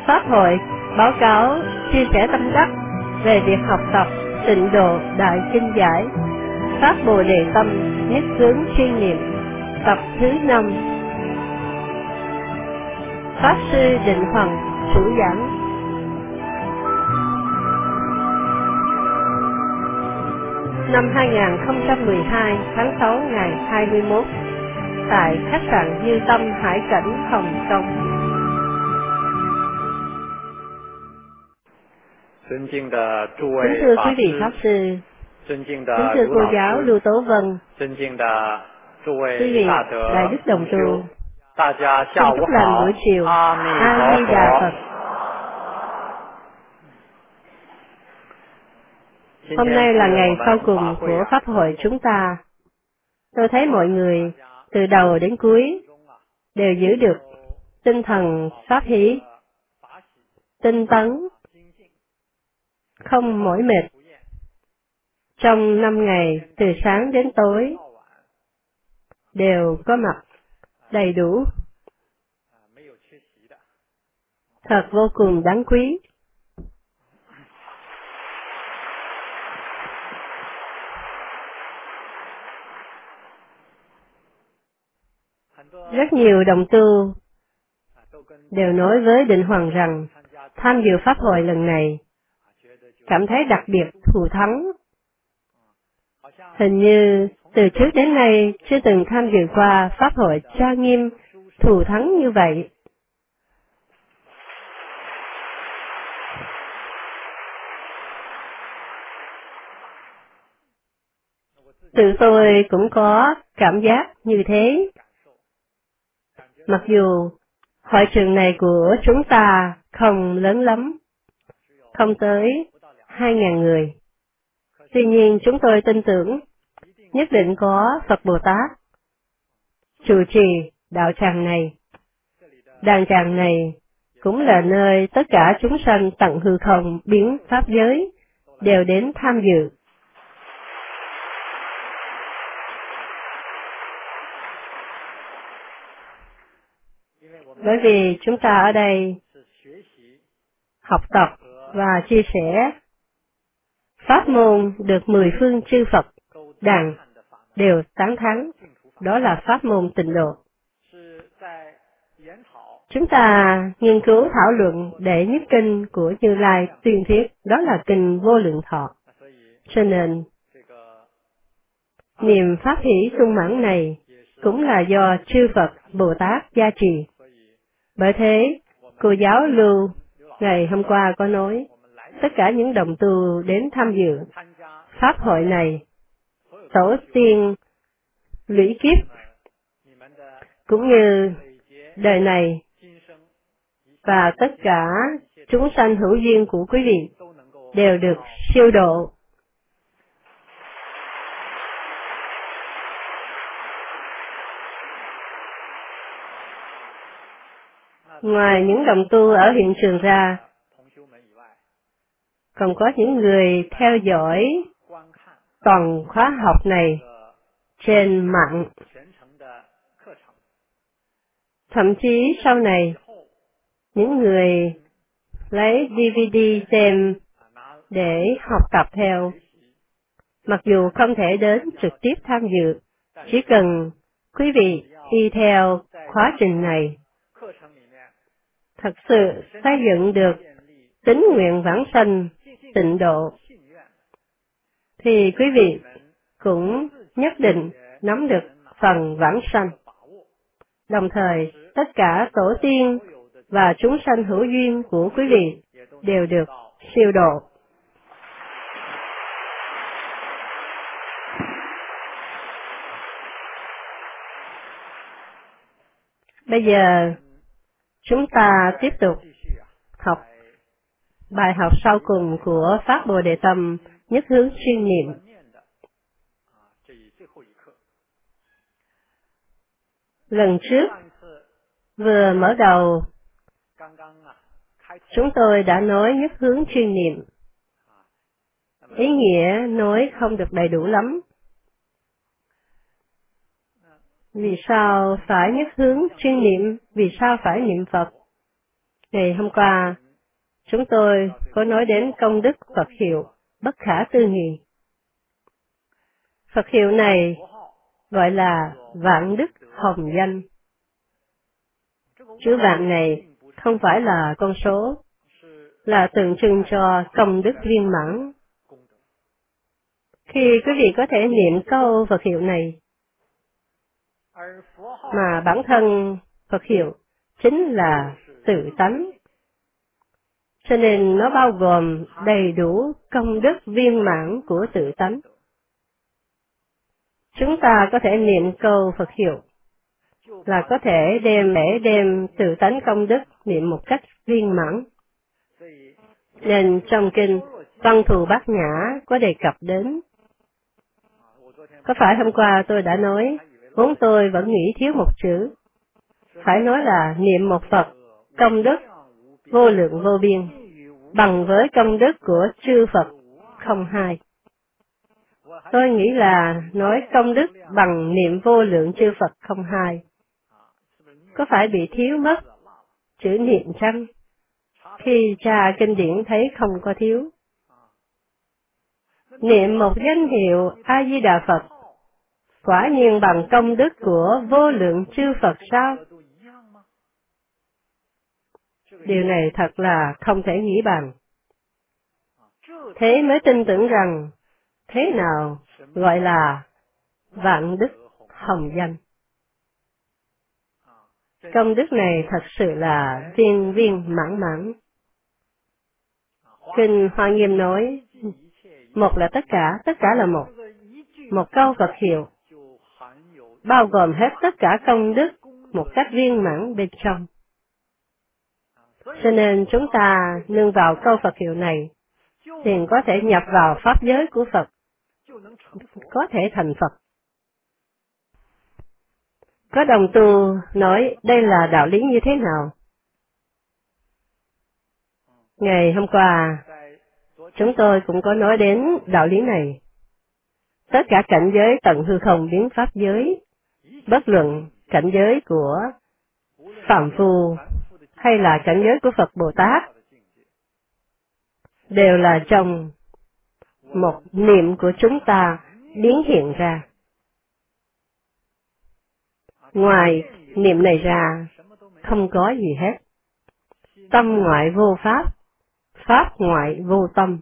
Pháp hội báo cáo chia sẻ tâm đắc về việc học tập Tịnh Độ Đại Kinh Giải Pháp Bồ Đề Tâm Nhất Hướng Chuyên Niệm tập thứ 5. Pháp sư Định Hoằng chủ giảng. Năm 2012 tháng 6 ngày 21 tại khách sạn Dư Tâm Hải Cảnh, Hồng Kông. Kính thưa quý vị Pháp sư, kính thưa cô giáo Lưu Tố Vân, quý vị Đại Đức Đồng Tu, xin chúc lành buổi chiều. A Di Đà Phật. Hôm nay là ngày sau cùng của Pháp hội chúng ta. Tôi thấy mọi người từ đầu đến cuối đều giữ được tinh thần pháp hỷ, tinh tấn, không mỏi mệt. Trong 5 ngày từ sáng đến tối đều có mặt đầy đủ, thật vô cùng đáng quý. Rất nhiều đồng tu đều nói với Định Hoằng rằng tham dự Pháp hội lần này cảm thấy đặc biệt thù thắng. Hình như từ trước đến nay chưa từng tham dự qua Pháp hội trang nghiêm thù thắng như vậy. Tự tôi cũng có cảm giác như thế. Mặc dù hội trường này của chúng ta không lớn lắm, không tới 2.000 người. Tuy nhiên chúng tôi tin tưởng nhất định có Phật Bồ Tát chủ trì đạo tràng này. Đàn tràng này cũng là nơi tất cả chúng sanh tận hư không biến pháp giới đều đến tham dự. Bởi vì chúng ta ở đây học tập và chia sẻ pháp môn được 10 phương chư Phật đàn đều tán thán, đó là pháp môn Tịnh Độ. Chúng ta nghiên cứu thảo luận đệ nhất kinh của Như Lai tuyên thuyết, đó là kinh Vô Lượng Thọ. Cho nên niềm pháp hỷ sung mãn này cũng là do chư Phật Bồ Tát gia trì. Bởi thế, cô giáo Lưu ngày hôm qua có nói, tất cả những đồng tu đến tham dự Pháp hội này, tổ tiên lũy kiếp, cũng như đời này, và tất cả chúng sanh hữu duyên của quý vị đều được siêu độ. Ngoài những đồng tu ở hiện trường ra, còn có những người theo dõi toàn khóa học này trên mạng. Thậm chí sau này, những người lấy DVD xem để học tập theo, mặc dù không thể đến trực tiếp tham dự, chỉ cần quý vị đi theo khóa trình này, thật sự xây dựng được tín nguyện vãng sanh tịnh độ, thì quý vị cũng nhất định nắm được phần vãng sanh. Đồng thời, tất cả tổ tiên và chúng sanh hữu duyên của quý vị đều được siêu độ. Bây giờ, chúng ta tiếp tục học bài học sau cùng của Pháp Bồ Đề Tâm Nhất Hướng Chuyên Niệm. Lần trước, vừa mở đầu, chúng tôi đã nói nhất hướng chuyên niệm. Ý nghĩa nói không được đầy đủ lắm. Vì sao phải nhất hướng chuyên niệm? Vì sao phải niệm Phật? Ngày hôm qua, chúng tôi có nói đến công đức Phật hiệu bất khả tư nghị. Phật hiệu này gọi là vạn đức hồng danh. Chữ vạn này không phải là con số, là tượng trưng cho công đức viên mãn. Khi quý vị có thể niệm câu Phật hiệu này, mà bản thân Phật hiệu chính là tự tánh, cho nên nó bao gồm đầy đủ công đức viên mãn của tự tánh. Chúng ta có thể niệm câu Phật hiệu là có thể đem tự tánh công đức niệm một cách viên mãn. Nên trong kinh Văn Thù Bát Nhã có đề cập đến. Có phải hôm qua tôi đã nói, vốn tôi vẫn nghĩ thiếu một chữ. Phải nói là niệm một Phật, công đức vô lượng vô biên, bằng với công đức của chư Phật không hai. Tôi nghĩ là nói công đức bằng niệm vô lượng chư Phật không hai. Có phải bị thiếu mất chữ niệm chăng? Khi tra kinh điển thấy không có thiếu. Niệm một danh hiệu A-di-đà Phật, quả nhiên bằng công đức của vô lượng chư Phật sao? Điều này thật là không thể nghĩ bàn. Thế mới tin tưởng rằng, thế nào gọi là vạn đức hồng danh. Công đức này thật sự là viên viên mãn mãn. Kinh Hoa Nghiêm nói, một là tất cả là một. Một câu Phật hiệu bao gồm hết tất cả công đức một cách viên mãn bên trong. Cho nên chúng ta nương vào câu Phật hiệu này, thì có thể nhập vào pháp giới của Phật, có thể thành Phật. Có đồng tu nói đây là đạo lý như thế nào? Ngày hôm qua, chúng tôi cũng có nói đến đạo lý này. Tất cả cảnh giới tận hư không biến pháp giới, bất luận cảnh giới của phàm phu hay là cảnh giới của Phật Bồ Tát, đều là trong một niệm của chúng ta biến hiện ra. Ngoài niệm này ra, không có gì hết. Tâm ngoại vô pháp, pháp ngoại vô tâm.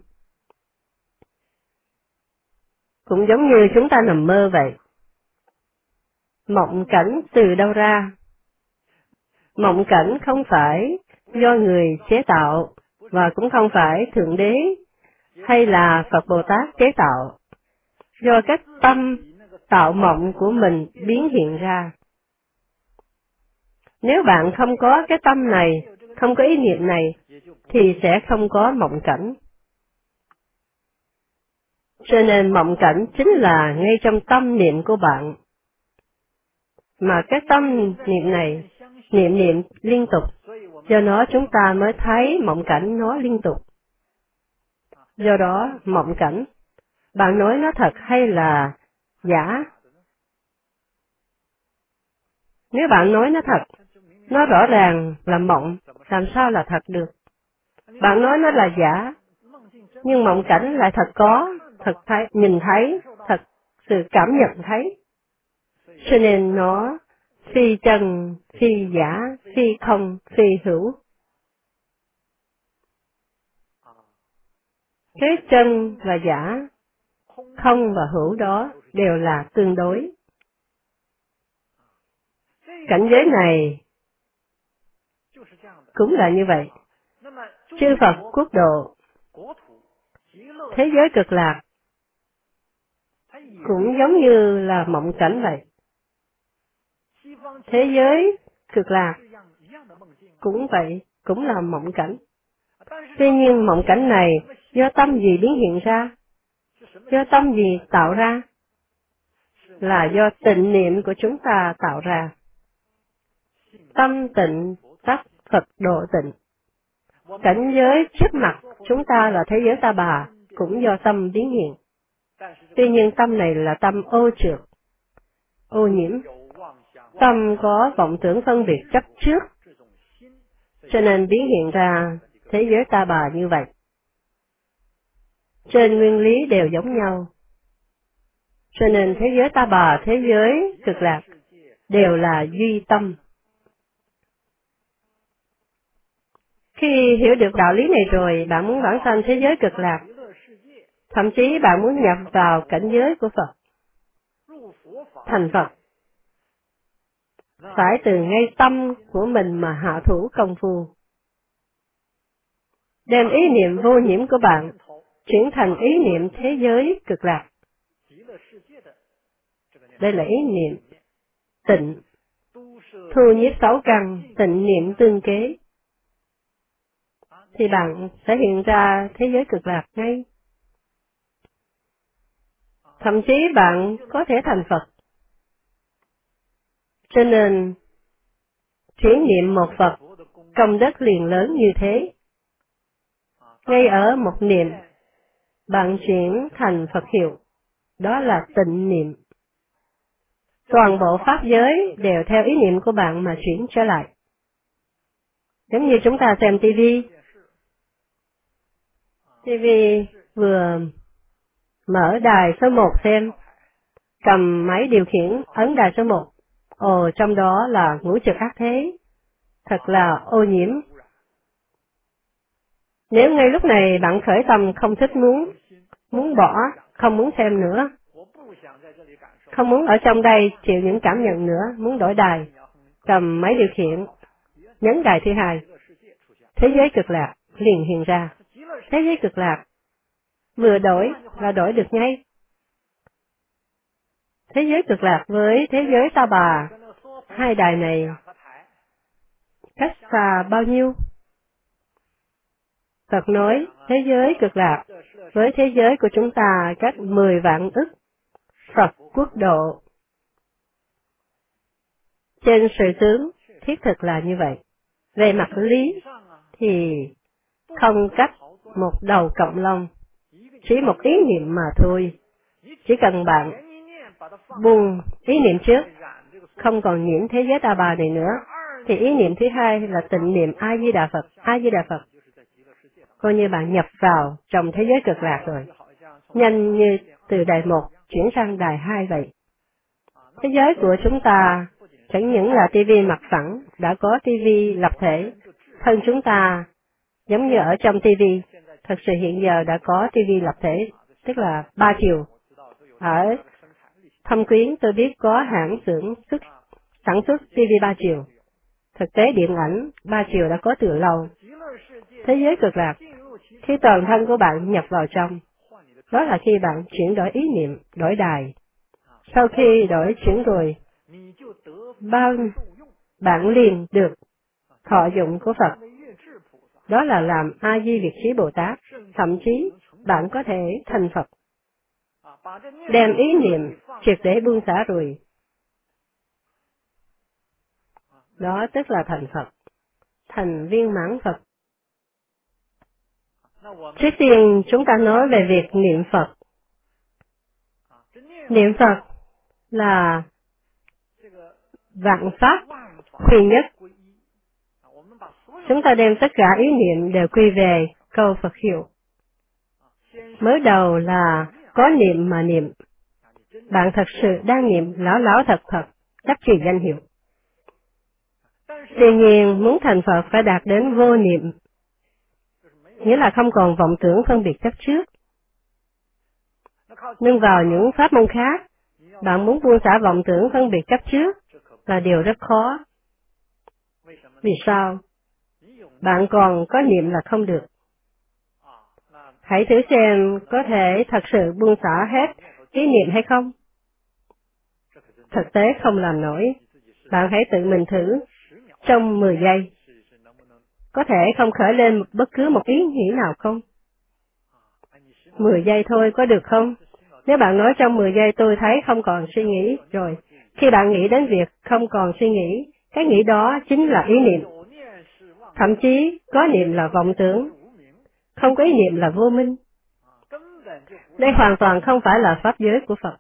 Cũng giống như chúng ta nằm mơ vậy. Mộng cảnh từ đâu ra? Mộng cảnh không phải do người chế tạo, và cũng không phải Thượng Đế hay là Phật Bồ Tát chế tạo. Do cái tâm tạo mộng của mình biến hiện ra. Nếu bạn không có cái tâm này, không có ý niệm này, thì sẽ không có mộng cảnh. Cho nên mộng cảnh chính là ngay trong tâm niệm của bạn. Mà cái tâm niệm này, niệm liên tục, do đó chúng ta mới thấy mộng cảnh nó liên tục. Do đó, mộng cảnh, bạn nói nó thật hay là giả? Nếu bạn nói nó thật, nó rõ ràng là mộng, làm sao là thật được? Bạn nói nó là giả, nhưng mộng cảnh lại thật có, thật thấy, nhìn thấy, thật sự cảm nhận thấy. Cho nên nó phi chân, phi giả, phi không, phi hữu. Cái chân và giả, không và hữu đó đều là tương đối. Cảnh giới này cũng là như vậy. Chư Phật quốc độ, thế giới cực lạc, cũng giống như là mộng cảnh vậy. Thế giới cực lạc cũng vậy, cũng là mộng cảnh. Tuy nhiên mộng cảnh này do tâm gì biến hiện ra? Do tâm gì tạo ra? Là do tịnh niệm của chúng ta tạo ra. Tâm tịnh tắc Phật độ tịnh. Cảnh giới trước mặt chúng ta là thế giới Ta Bà, cũng do tâm biến hiện. Tuy nhiên tâm này là tâm ô trượt, ô nhiễm. Tâm có vọng tưởng phân biệt chấp trước, cho nên biến hiện ra thế giới ta bà như vậy. Trên nguyên lý đều giống nhau. Cho nên thế giới ta bà, thế giới cực lạc đều là duy tâm. Khi hiểu được đạo lý này rồi, bạn muốn vãng sanh thế giới cực lạc, thậm chí bạn muốn nhập vào cảnh giới của Phật, thành Phật, phải từ ngay tâm của mình mà hạ thủ công phu. Đem ý niệm vô nhiễm của bạn chuyển thành ý niệm thế giới cực lạc. Đây là ý niệm tịnh, thu nhiếp sáu căn, tịnh niệm tương kế. Thì bạn sẽ hiện ra thế giới cực lạc ngay. Thậm chí bạn có thể thành Phật. Cho nên, chuyển niệm một Phật, công đức liền lớn như thế. Ngay ở một niệm, bạn chuyển thành Phật hiệu. Đó là tịnh niệm. Toàn bộ pháp giới đều theo ý niệm của bạn mà chuyển trở lại. Giống như chúng ta xem TV. TV vừa mở đài số 1 xem, cầm máy điều khiển ấn đài số 1. Ồ, trong đó là ngũ trực ác thế. Thật là ô nhiễm. Nếu ngay lúc này bạn khởi tâm không thích muốn bỏ, không muốn xem nữa, không muốn ở trong đây chịu những cảm nhận nữa, muốn đổi đài, cầm máy điều khiển, nhấn đài thứ hai, thế giới cực lạc liền hiện ra. Thế giới cực lạc vừa đổi là đổi được ngay. Thế giới cực lạc với thế giới ta bà, hai đài này cách xa bao nhiêu? Phật nói thế giới cực lạc với thế giới của chúng ta cách 10 vạn ức Phật quốc độ. Trên sự tướng thiết thực là như vậy. Về mặt lý thì không cách một đầu cộng long, chỉ một ý niệm mà thôi. Chỉ cần bạn buông ý niệm trước, không còn nhiễm thế giới ta bà này nữa, thì ý niệm thứ hai là tịnh niệm A Di Đà Phật, A Di Đà Phật. Coi như bạn nhập vào trong thế giới cực lạc rồi. Nhanh như từ đài 1 chuyển sang đài 2 vậy. Thế giới của chúng ta chẳng những là tivi mặt phẳng, đã có tivi lập thể. Thân chúng ta giống như ở trong tivi, thật sự hiện giờ đã có tivi lập thể, tức là 3 chiều. Ở Thâm Quyến tôi biết có hãng xưởng sản xuất tivi 3 chiều. Thực tế điện ảnh 3 chiều đã có từ lâu. Thế giới cực lạc, khi toàn thân của bạn nhập vào trong, đó là khi bạn chuyển đổi ý niệm, đổi đài. Sau khi đổi chuyển rồi, bạn liền được thọ dụng của Phật. Đó là làm A Di Việt Trí Bồ Tát, thậm chí bạn có thể thành Phật. Đem ý niệm triệt để buông xả rồi. Đó tức là thành Phật, thành viên mãn Phật. Trước tiên chúng ta nói về việc niệm Phật. Niệm Phật là vạn pháp quy nhất. Chúng ta đem tất cả ý niệm đều quy về câu Phật hiệu. Mới đầu là có niệm mà niệm. Bạn thật sự đang niệm lão lão thật thật, đắc trì danh hiệu. Tuy nhiên, muốn thành Phật phải đạt đến vô niệm, nghĩa là không còn vọng tưởng phân biệt chấp trước. Nhưng vào những pháp môn khác, bạn muốn buông xả vọng tưởng phân biệt chấp trước là điều rất khó. Vì sao? Bạn còn có niệm là không được. Hãy thử xem có thể thật sự buông xả hết ý niệm hay không? Thực tế không làm nổi. Bạn hãy tự mình thử trong 10 giây. Có thể không khởi lên bất cứ một ý nghĩ nào không? 10 giây thôi có được không? Nếu bạn nói trong 10 giây tôi thấy không còn suy nghĩ rồi. Khi bạn nghĩ đến việc không còn suy nghĩ, cái nghĩ đó chính là ý niệm. Thậm chí có niệm là vọng tưởng, không có ý niệm là vô minh. Đây hoàn toàn không phải là pháp giới của Phật.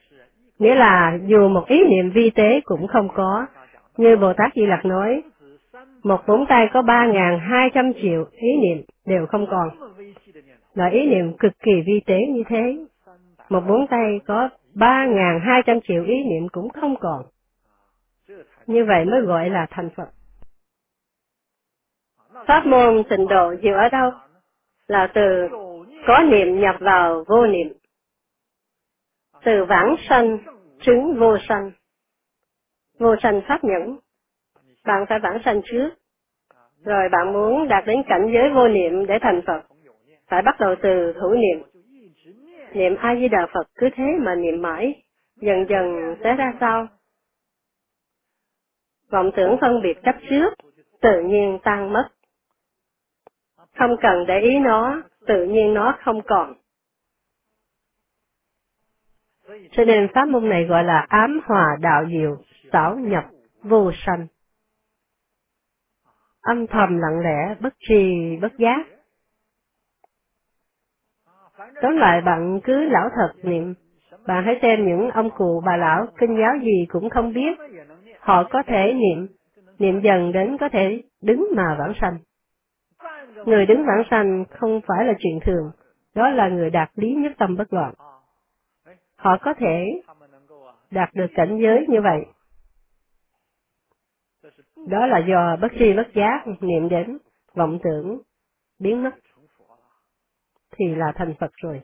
Nghĩa là dù một ý niệm vi tế cũng không có, như Bồ Tát Di Lặc nói, Một vũng tay có 3.200 triệu ý niệm đều không còn. Loại ý niệm cực kỳ vi tế như thế, một vũng tay có 3.200 triệu ý niệm cũng không còn. Như vậy mới gọi là thành Phật. Pháp môn tịnh độ diệu ở đâu? Là từ có niệm nhập vào vô niệm. Từ vãng sanh chứng vô sanh. Vô sanh pháp nhẫn. Bạn phải vãng sanh trước. Rồi bạn muốn đạt đến cảnh giới vô niệm để thành Phật. Phải bắt đầu từ thủ niệm. Niệm A-di-đà Phật cứ thế mà niệm mãi. Dần dần sẽ ra sao? Vọng tưởng phân biệt chấp trước, tự nhiên tan mất. Không cần để ý nó, tự nhiên nó không còn. Cho nên pháp môn này gọi là ám hòa đạo diệu, xảo nhập vô sanh. Âm thầm lặng lẽ, bất tri bất giác. Tóm lại bạn cứ lão thật niệm. Bạn hãy xem những ông cụ bà lão kinh giáo gì cũng không biết. Họ có thể niệm dần đến có thể đứng mà vãng sanh. Người đứng vãng sanh không phải là chuyện thường, đó là người đạt lý nhất tâm bất loạn. Họ có thể đạt được cảnh giới như vậy. Đó là do bất tri bất giác niệm đến, vọng tưởng, biến mất, thì là thành Phật rồi.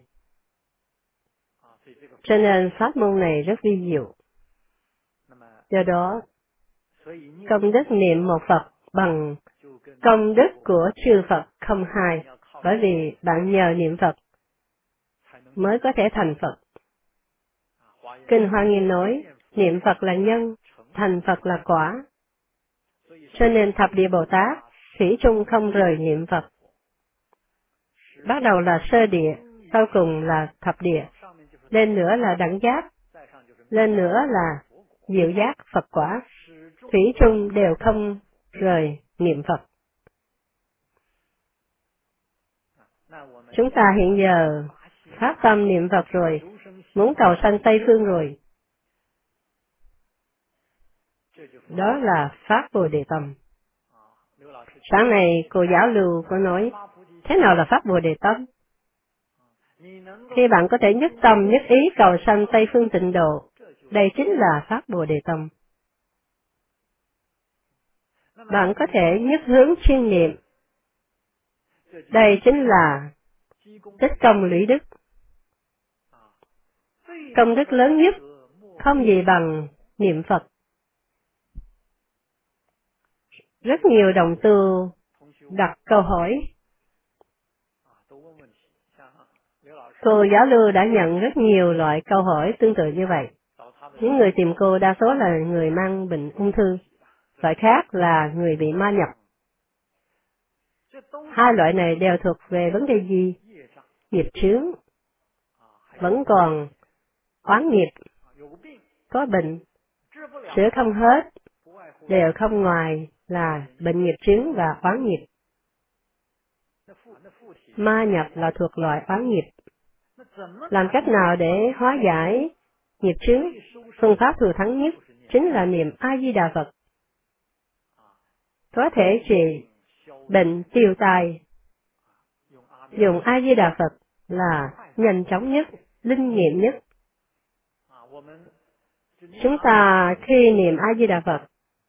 Cho nên pháp môn này rất vi diệu. Do đó, công đức niệm một Phật bằng công đức của chư Phật không hai, bởi vì bạn nhờ niệm Phật mới có thể thành Phật. Kinh Hoa Nghiêm nói, niệm Phật là nhân, thành Phật là quả. Cho nên Thập Địa Bồ Tát thủy chung không rời niệm Phật. Bắt đầu là sơ địa, sau cùng là thập địa, lên nữa là đẳng giác, lên nữa là diệu giác Phật quả. Thủy chung đều không rời niệm Phật. Chúng ta hiện giờ phát tâm niệm Phật rồi, muốn cầu sanh Tây Phương rồi. Đó là Phát Bồ Đề Tâm. Sáng nay cô giáo Lưu có nói, thế nào là Phát Bồ Đề Tâm? Khi bạn có thể nhất tâm nhất ý cầu sanh Tây Phương tịnh độ, đây chính là Phát Bồ Đề Tâm. Bạn có thể nhất hướng chuyên niệm, đây chính là tích công lũy đức. Công đức lớn nhất không gì bằng niệm Phật. Rất nhiều đồng tu đặt câu hỏi. Cô giáo Lưu đã nhận rất nhiều loại câu hỏi tương tự như vậy. Những người tìm cô đa số là người mang bệnh ung thư, loại khác là người bị ma nhập. Hai loại này đều thuộc về vấn đề gì? Nghiệp chướng. Vẫn còn oán nghiệp, có bệnh, chữa không hết, đều không ngoài là bệnh nghiệp chướng và oán nghiệp. Ma nhập là thuộc loại oán nghiệp. Làm cách nào để hóa giải nghiệp chướng? Phương pháp thừa thắng nhất chính là niệm A-di-đà Phật. Có thể trị bệnh tiêu tai. Dùng A-di-đà Phật là nhanh chóng nhất, linh nghiệm nhất. Chúng ta khi niệm A-di-đà Phật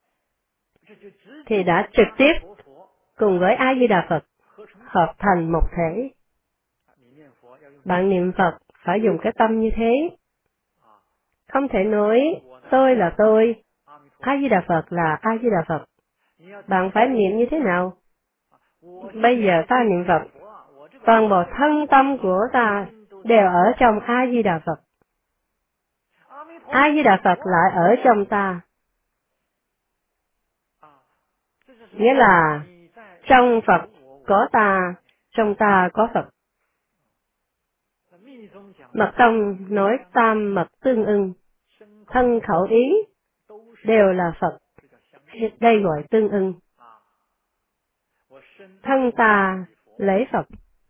thì đã trực tiếp cùng với A-di-đà Phật hợp thành một thể. Bạn niệm Phật phải dùng cái tâm như thế. Không thể nói tôi là tôi, A-di-đà Phật là A-di-đà Phật. Bạn phải niệm như thế nào? Bây giờ ta niệm Phật, toàn bộ thân tâm của ta đều ở trong A-di-đà Phật. A-di-đà Phật lại ở trong ta. Nghĩa là trong Phật có ta, trong ta có Phật. Mật tông nói tam mật tương ưng, thân khẩu ý đều là Phật. Đây gọi tương ưng. Thân ta lễ Phật,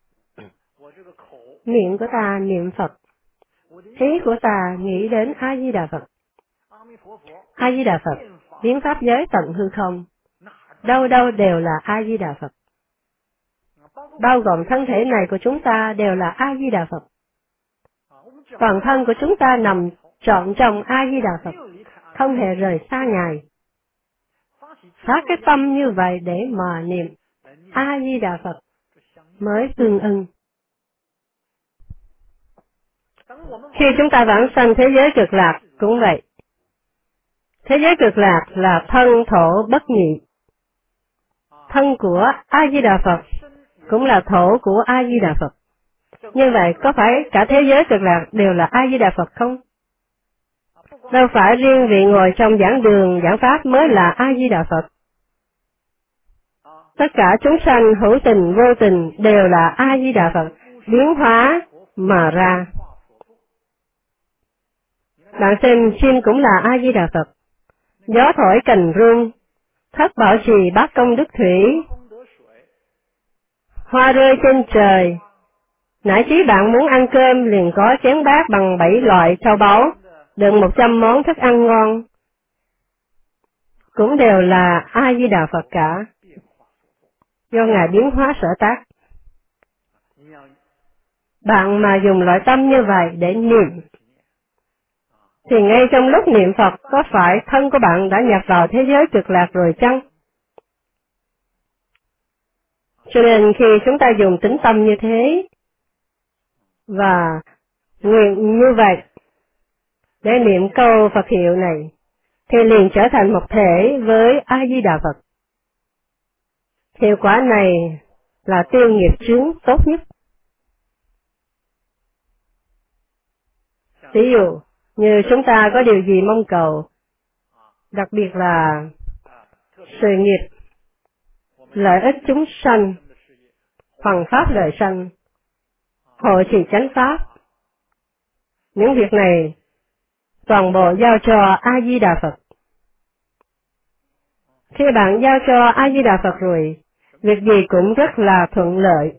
miệng của ta niệm Phật, ý của ta nghĩ đến A-di-đà Phật. A-di-đà Phật biến pháp giới tận hư không, đâu đâu đều là A-di-đà Phật. Bao gồm thân thể này của chúng ta đều là A-di-đà Phật. Toàn thân của chúng ta nằm trọn trong A-di-đà Phật, không hề rời xa Ngài. Phát cái tâm như vậy để mà niệm A-di-đà Phật mới tương ưng. Khi chúng ta vãng sanh thế giới cực lạc cũng vậy. Thế giới cực lạc là thân thổ bất nhị. Thân của A-di-đà Phật cũng là thổ của A-di-đà Phật. Như vậy có phải cả thế giới cực lạc đều là A-di-đà Phật không? Đâu phải riêng vị ngồi trong giảng đường giảng pháp mới là A-di-đà Phật. Tất cả chúng sanh hữu tình vô tình đều là A-di-đà Phật, biến hóa mà ra. Bạn xem chim cũng là A-di-đà Phật. Gió thổi cành rung, thất bảo trì bát công đức thủy, hoa rơi trên trời. Nãy chí bạn muốn ăn cơm liền có chén bát bằng 7 loại châu báu, đựng 100 món thức ăn ngon. Cũng đều là A-di-đà Phật cả, do Ngài biến hóa sở tác. Bạn mà dùng loại tâm như vậy để niệm, thì ngay trong lúc niệm Phật có phải thân của bạn đã nhập vào thế giới cực lạc rồi chăng? Cho nên khi chúng ta dùng tính tâm như thế, và nguyện như vậy, để niệm câu Phật hiệu này, thì liền trở thành một thể với A-di-đà Phật. Hiệu quả này là tiêu nghiệp chướng tốt nhất. Ví dụ, như chúng ta có điều gì mong cầu, đặc biệt là sự nghiệp, lợi ích chúng sanh, hoằng pháp lợi sanh, hộ trì chánh pháp. Những việc này toàn bộ giao cho A-di-đà Phật. Khi bạn giao cho A-di-đà Phật rồi, việc gì cũng rất là thuận lợi.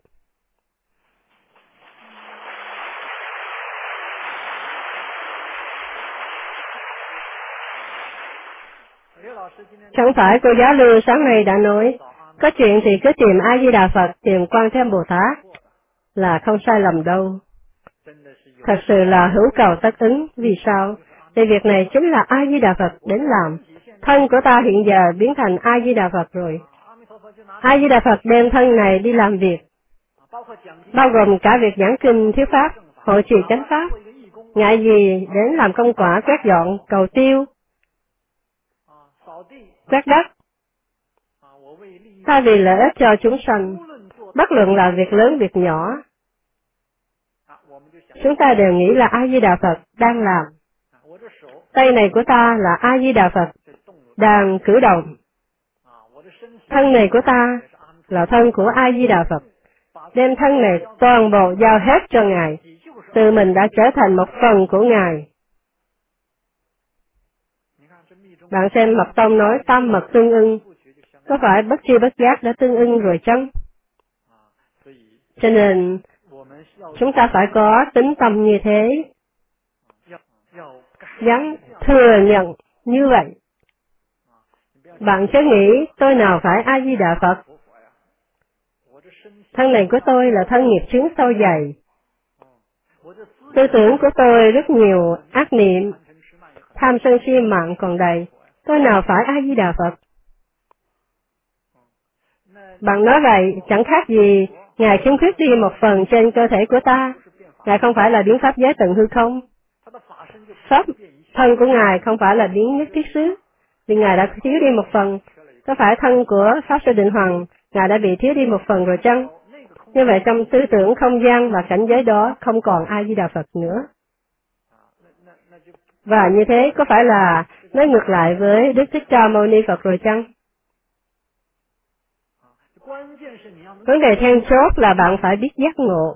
Chẳng phải cô giáo Lưu sáng nay đã nói, có chuyện thì cứ tìm A-di-đà Phật, tìm Quan Thế Âm Bồ Tát, là không sai lầm đâu. Thật sự là hữu cầu tất ứng. Vì sao? Vì việc này chính là A-di-đà Phật đến làm. Thân của ta hiện giờ biến thành A-di-đà Phật rồi. A-di-đà Phật đem thân này đi làm việc, bao gồm cả việc giảng kinh thuyết pháp, hộ trì chánh pháp. Ngại gì đến làm công quả quét dọn, cầu tiêu, quét đất. Ta vì lợi ích cho chúng sanh, bất luận là việc lớn việc nhỏ, chúng ta đều nghĩ là A-di-đà Phật đang làm. Tay này của ta là A-di-đà Phật đang cử động. Thân này của ta là thân của A-di-đà Phật. Đem thân này toàn bộ giao hết cho Ngài. Tự mình đã trở thành một phần của Ngài. Bạn xem Mật Tông nói tam mật tương ưng, có phải bất tri bất giác đã tương ưng rồi chăng? Cho nên, chúng ta phải có tính tâm như thế, dám thừa nhận như vậy. Bạn chớ nghĩ tôi nào phải A-di-đà Phật. Thân này của tôi là thân nghiệp chướng sâu dày. Tư tưởng của tôi rất nhiều ác niệm, tham sân si mạng còn đầy. Tôi nào phải A-di-đà Phật. Bạn nói vậy chẳng khác gì Ngài khiếm khuyết đi một phần trên cơ thể của ta. Ngài không phải là biến pháp giới tận hư không? Pháp thân của Ngài không phải là biến nhất thiết xứ, vì Ngài đã thiếu đi một phần. Có phải thân của Pháp Sư Định Hoàng, Ngài đã bị thiếu đi một phần rồi chăng? Như vậy trong tư tưởng không gian và cảnh giới đó không còn A-di-đà Phật nữa. Và như thế có phải là nói ngược lại với Đức Thích Ca Mâu Ni Phật rồi chăng? Vấn đề then chốt là bạn phải biết giác ngộ.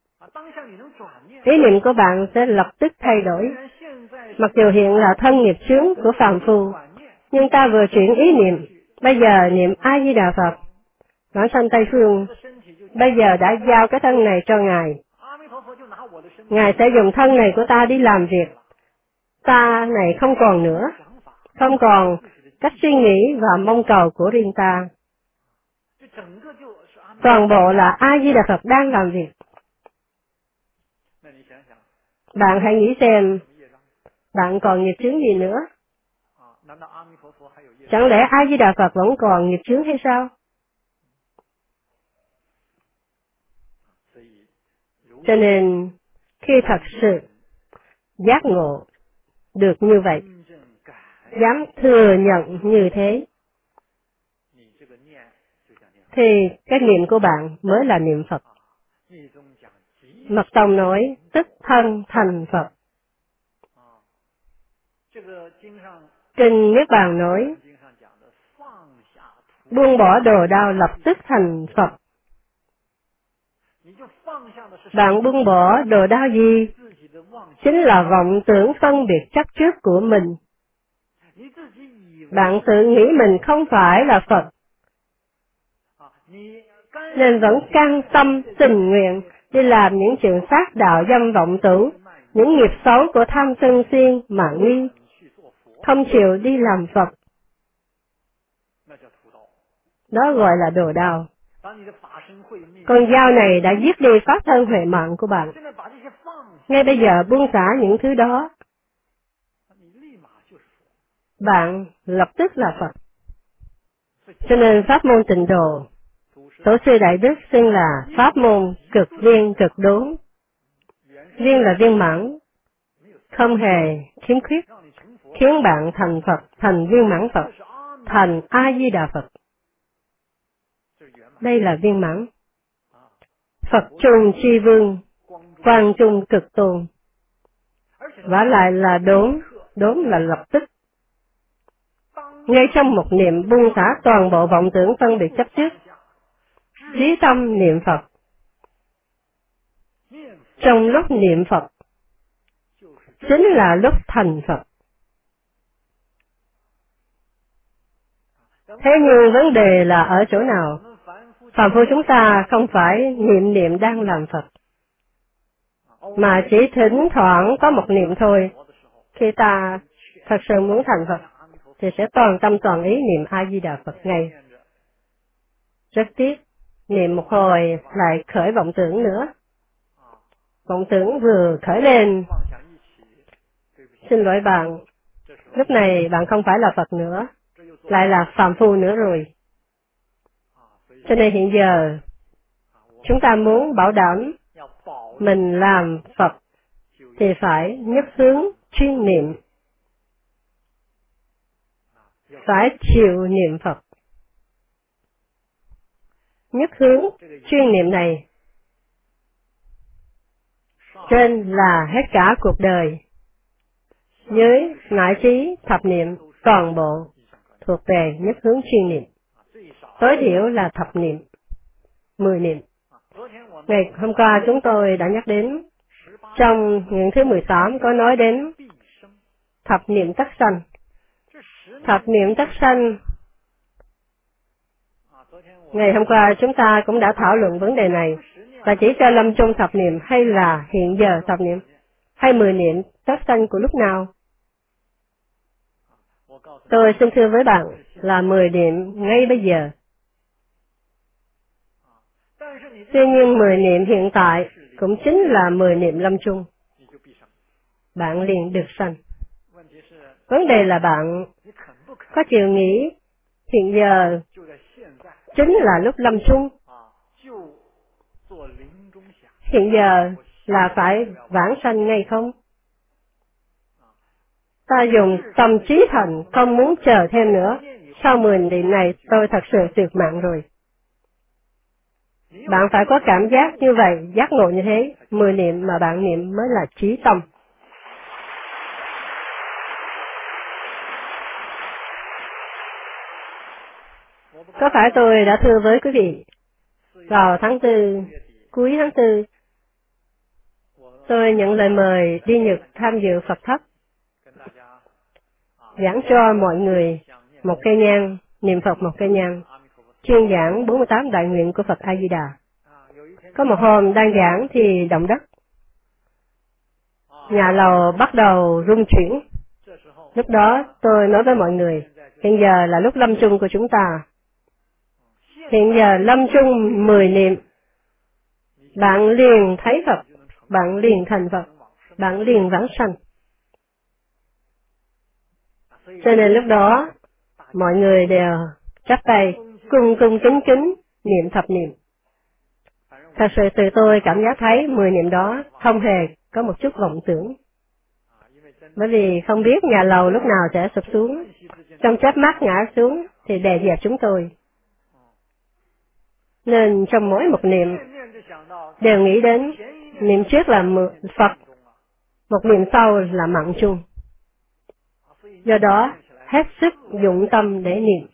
Ý niệm của bạn sẽ lập tức thay đổi. Mặc dù hiện là thân nghiệp chướng của phàm phu, nhưng ta vừa chuyển ý niệm, bây giờ niệm A-di-đà Phật, vãng sanh Tây Phương, bây giờ đã giao cái thân này cho Ngài. Ngài sẽ dùng thân này của ta đi làm việc. Ta này không còn nữa, không còn cách suy nghĩ và mong cầu của riêng ta, Toàn bộ là A-di-đà Phật đang làm việc. Bạn hãy nghĩ xem, bạn còn nghiệp chướng gì nữa? Chẳng lẽ A-di-đà Phật vẫn còn nghiệp chướng hay sao? Cho nên, khi thật sự giác ngộ được như vậy, dám thừa nhận như thế, thì cái niệm của bạn mới là niệm Phật. Mật Tông nói, tức thân thành Phật. Kinh Niết Bàn nói, buông bỏ đồ đao lập tức thành Phật. Bạn buông bỏ đồ đao gì? Chính là vọng tưởng phân biệt chấp trước của mình. Bạn tự nghĩ mình không phải là Phật, nên vẫn cam tâm tình nguyện đi làm những chuyện sát đạo dâm vọng tưởng, những nghiệp xấu của tham sân si mạng nghi, không chịu đi làm Phật. Đó gọi là đồ đao. Con dao này đã giết đi pháp thân huệ mạng của bạn. Ngay bây giờ buông xả những thứ đó, bạn lập tức là Phật. Cho nên pháp môn Tịnh Độ, Tổ sư Đại Đức xưng là pháp môn cực viên cực đốn. Viên là viên mãn, không hề khiếm khuyết, khiến bạn thành Phật, thành viên mãn Phật, thành A-di-đà Phật. Đây là viên mãn. Phật trung chi vương, quang trung cực tôn. Vả lại là đốn, đốn là lập tức. Ngay trong một niệm buông xả toàn bộ vọng tưởng phân biệt chấp trước, trí tâm niệm Phật. Trong lúc niệm Phật, chính là lúc thành Phật. Thế nhưng vấn đề là ở chỗ nào? Phàm phu chúng ta không phải niệm đang làm Phật, mà chỉ thỉnh thoảng có một niệm thôi. Khi ta thật sự muốn thành Phật, thì sẽ toàn tâm toàn ý niệm A-di-đà Phật ngay. Rất tiếc, niệm một hồi lại khởi vọng tưởng nữa. Vọng tưởng vừa khởi lên, xin lỗi bạn, lúc này bạn không phải là Phật nữa, lại là phàm phu nữa rồi. Cho nên hiện giờ, chúng ta muốn bảo đảm mình làm Phật, thì phải nhất hướng chuyên niệm, phải chịu niệm Phật. Nhất hướng chuyên niệm này, trên là hết cả cuộc đời, với ngải trí thập niệm toàn bộ thuộc về nhất hướng chuyên niệm. Tối thiểu là thập niệm, 10 niệm. Ngày hôm qua chúng tôi đã nhắc đến, trong nguyện thứ 18 có nói đến thập niệm tất sanh. Thập niệm tất sanh, ngày hôm qua chúng ta cũng đã thảo luận vấn đề này, và chỉ cho lâm chung thập niệm hay là hiện giờ thập niệm, hay 10 niệm tất sanh của lúc nào? Tôi xin thưa với bạn là 10 niệm ngay bây giờ. Tuy nhiên 10 niệm hiện tại cũng chính là 10 niệm lâm chung. Bạn liền được sanh. Vấn đề là bạn có chịu nghĩ hiện giờ chính là lúc lâm chung. Hiện giờ là phải vãng sanh ngay không? Ta dùng tâm trí thành, không muốn chờ thêm nữa. Sau 10 niệm này tôi thật sự tuyệt mạng rồi. Bạn phải có cảm giác như vậy, giác ngộ như thế, 10 niệm mà bạn niệm mới là trí tâm. Có phải tôi đã thưa với quý vị, vào tháng 4, cuối tháng 4, tôi nhận lời mời đi Nhật tham dự Phật thất, giảng cho mọi người một cây nhang, niệm Phật một cây nhang, chuyên giảng 48 đại nguyện của Phật A-di-đà. Có một hôm đang giảng thì động đất. Nhà lầu bắt đầu rung chuyển. Lúc đó tôi nói với mọi người, hiện giờ là lúc lâm chung của chúng ta. Hiện giờ lâm chung 10 niệm, bạn liền thấy Phật, bạn liền thành Phật, bạn liền vãng sanh. Cho nên lúc đó, mọi người đều chắp tay, cung cung kính kính, niệm thập niệm. Thật sự từ tôi cảm giác thấy 10 niệm đó không hề có một chút vọng tưởng. Bởi vì không biết nhà lầu lúc nào sẽ sụp xuống, trong chớp mắt ngã xuống thì đè dẹp chúng tôi. Nên trong mỗi một niệm đều nghĩ đến niệm trước là Phật, một niệm sau là mạng chung. Do đó, hết sức dụng tâm để niệm.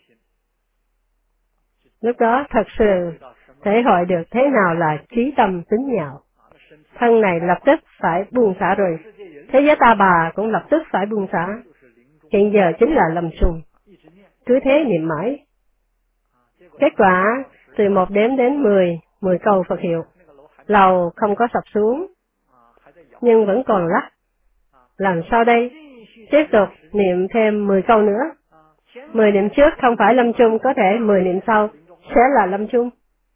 Lúc đó thật sự thể hội được thế nào là trí tâm tính nhạo. Thân này lập tức phải buông xả rồi. Thế giới ta bà cũng lập tức phải buông xả. Hiện giờ chính là lâm chung. Cứ thế niệm mãi. Kết quả, từ 1 đếm đến 10 câu Phật hiệu. Lầu không có sập xuống, nhưng vẫn còn lắc. Làm sao đây? Tiếp tục niệm thêm 10 câu nữa. 10 niệm trước không phải lâm chung, có thể 10 niệm sau sẽ là lâm chung.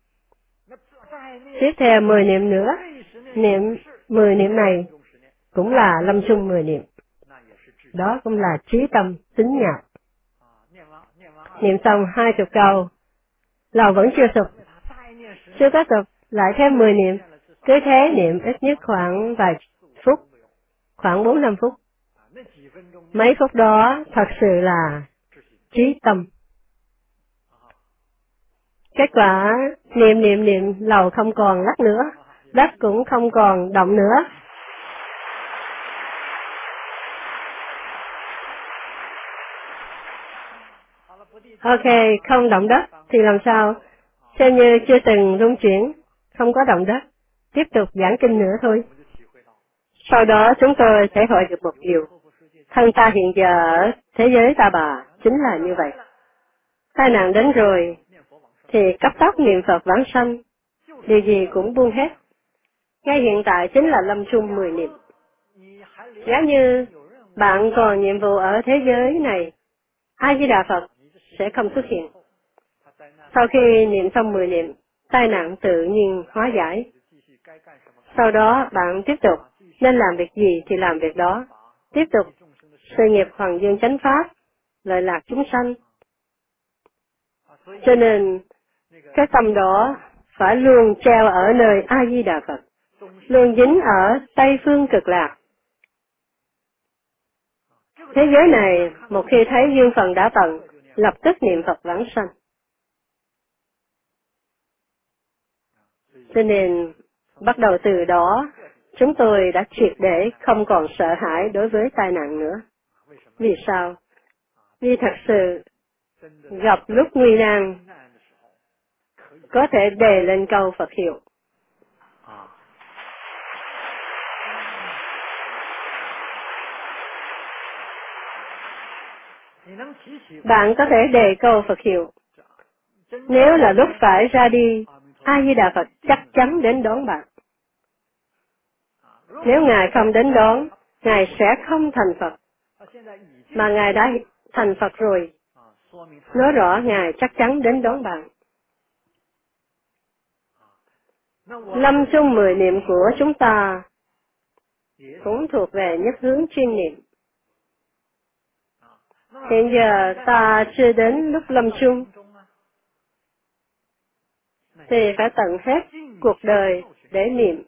Tiếp theo 10 niệm nữa, 10 niệm này cũng là lâm chung 10 niệm. Đó cũng là trí tâm tính nhạo. Niệm xong 20 câu, lầu vẫn chưa sụp. Chưa có sụp, lại thêm 10 niệm. Cứ thế niệm ít nhất khoảng vài phút, khoảng 4-5 phút. Mấy phút đó thật sự là trí tâm. Kết quả, niệm, lầu không còn lắc nữa, đất cũng không còn động nữa. Ok, không động đất thì làm sao? Xem như chưa từng rung chuyển, không có động đất. Tiếp tục giảng kinh nữa thôi. Sau đó chúng tôi sẽ hỏi được một điều. Thân ta hiện giờ ở thế giới ta bà chính là như vậy. Tai nạn đến rồi thì cấp tốc niệm Phật vãng sanh, điều gì cũng buông hết. Ngay hiện tại chính là lâm chung 10 niệm. Nếu như bạn còn nhiệm vụ ở thế giới này, A Di Đà Phật sẽ không xuất hiện. Sau khi niệm xong 10 niệm, tai nạn tự nhiên hóa giải. Sau đó bạn tiếp tục, nên làm việc gì thì làm việc đó. Tiếp tục sự nghiệp hoàng dương chánh pháp, lợi lạc chúng sanh. Cho nên, cái tâm đó phải luôn treo ở nơi A Di Đà Phật, luôn dính ở Tây Phương Cực Lạc. Thế giới này, một khi thấy duyên phần đã tận, lập tức niệm Phật vãng sanh. Cho nên, bắt đầu từ đó, chúng tôi đã triệt để không còn sợ hãi đối với tai nạn nữa. Vì sao? Vì thật sự, gặp lúc nguy nan, có thể đề lên câu Phật hiệu. Bạn có thể đề câu Phật hiệu. Nếu là lúc phải ra đi, A Di Đà Phật chắc chắn đến đón bạn. Nếu Ngài không đến đón, Ngài sẽ không thành Phật. Mà Ngài đã thành Phật rồi, nói rõ Ngài chắc chắn đến đón bạn. Lâm chung 10 niệm của chúng ta cũng thuộc về nhất hướng chuyên niệm. Hiện giờ ta chưa đến lúc lâm chung, thì phải tận hết cuộc đời để niệm.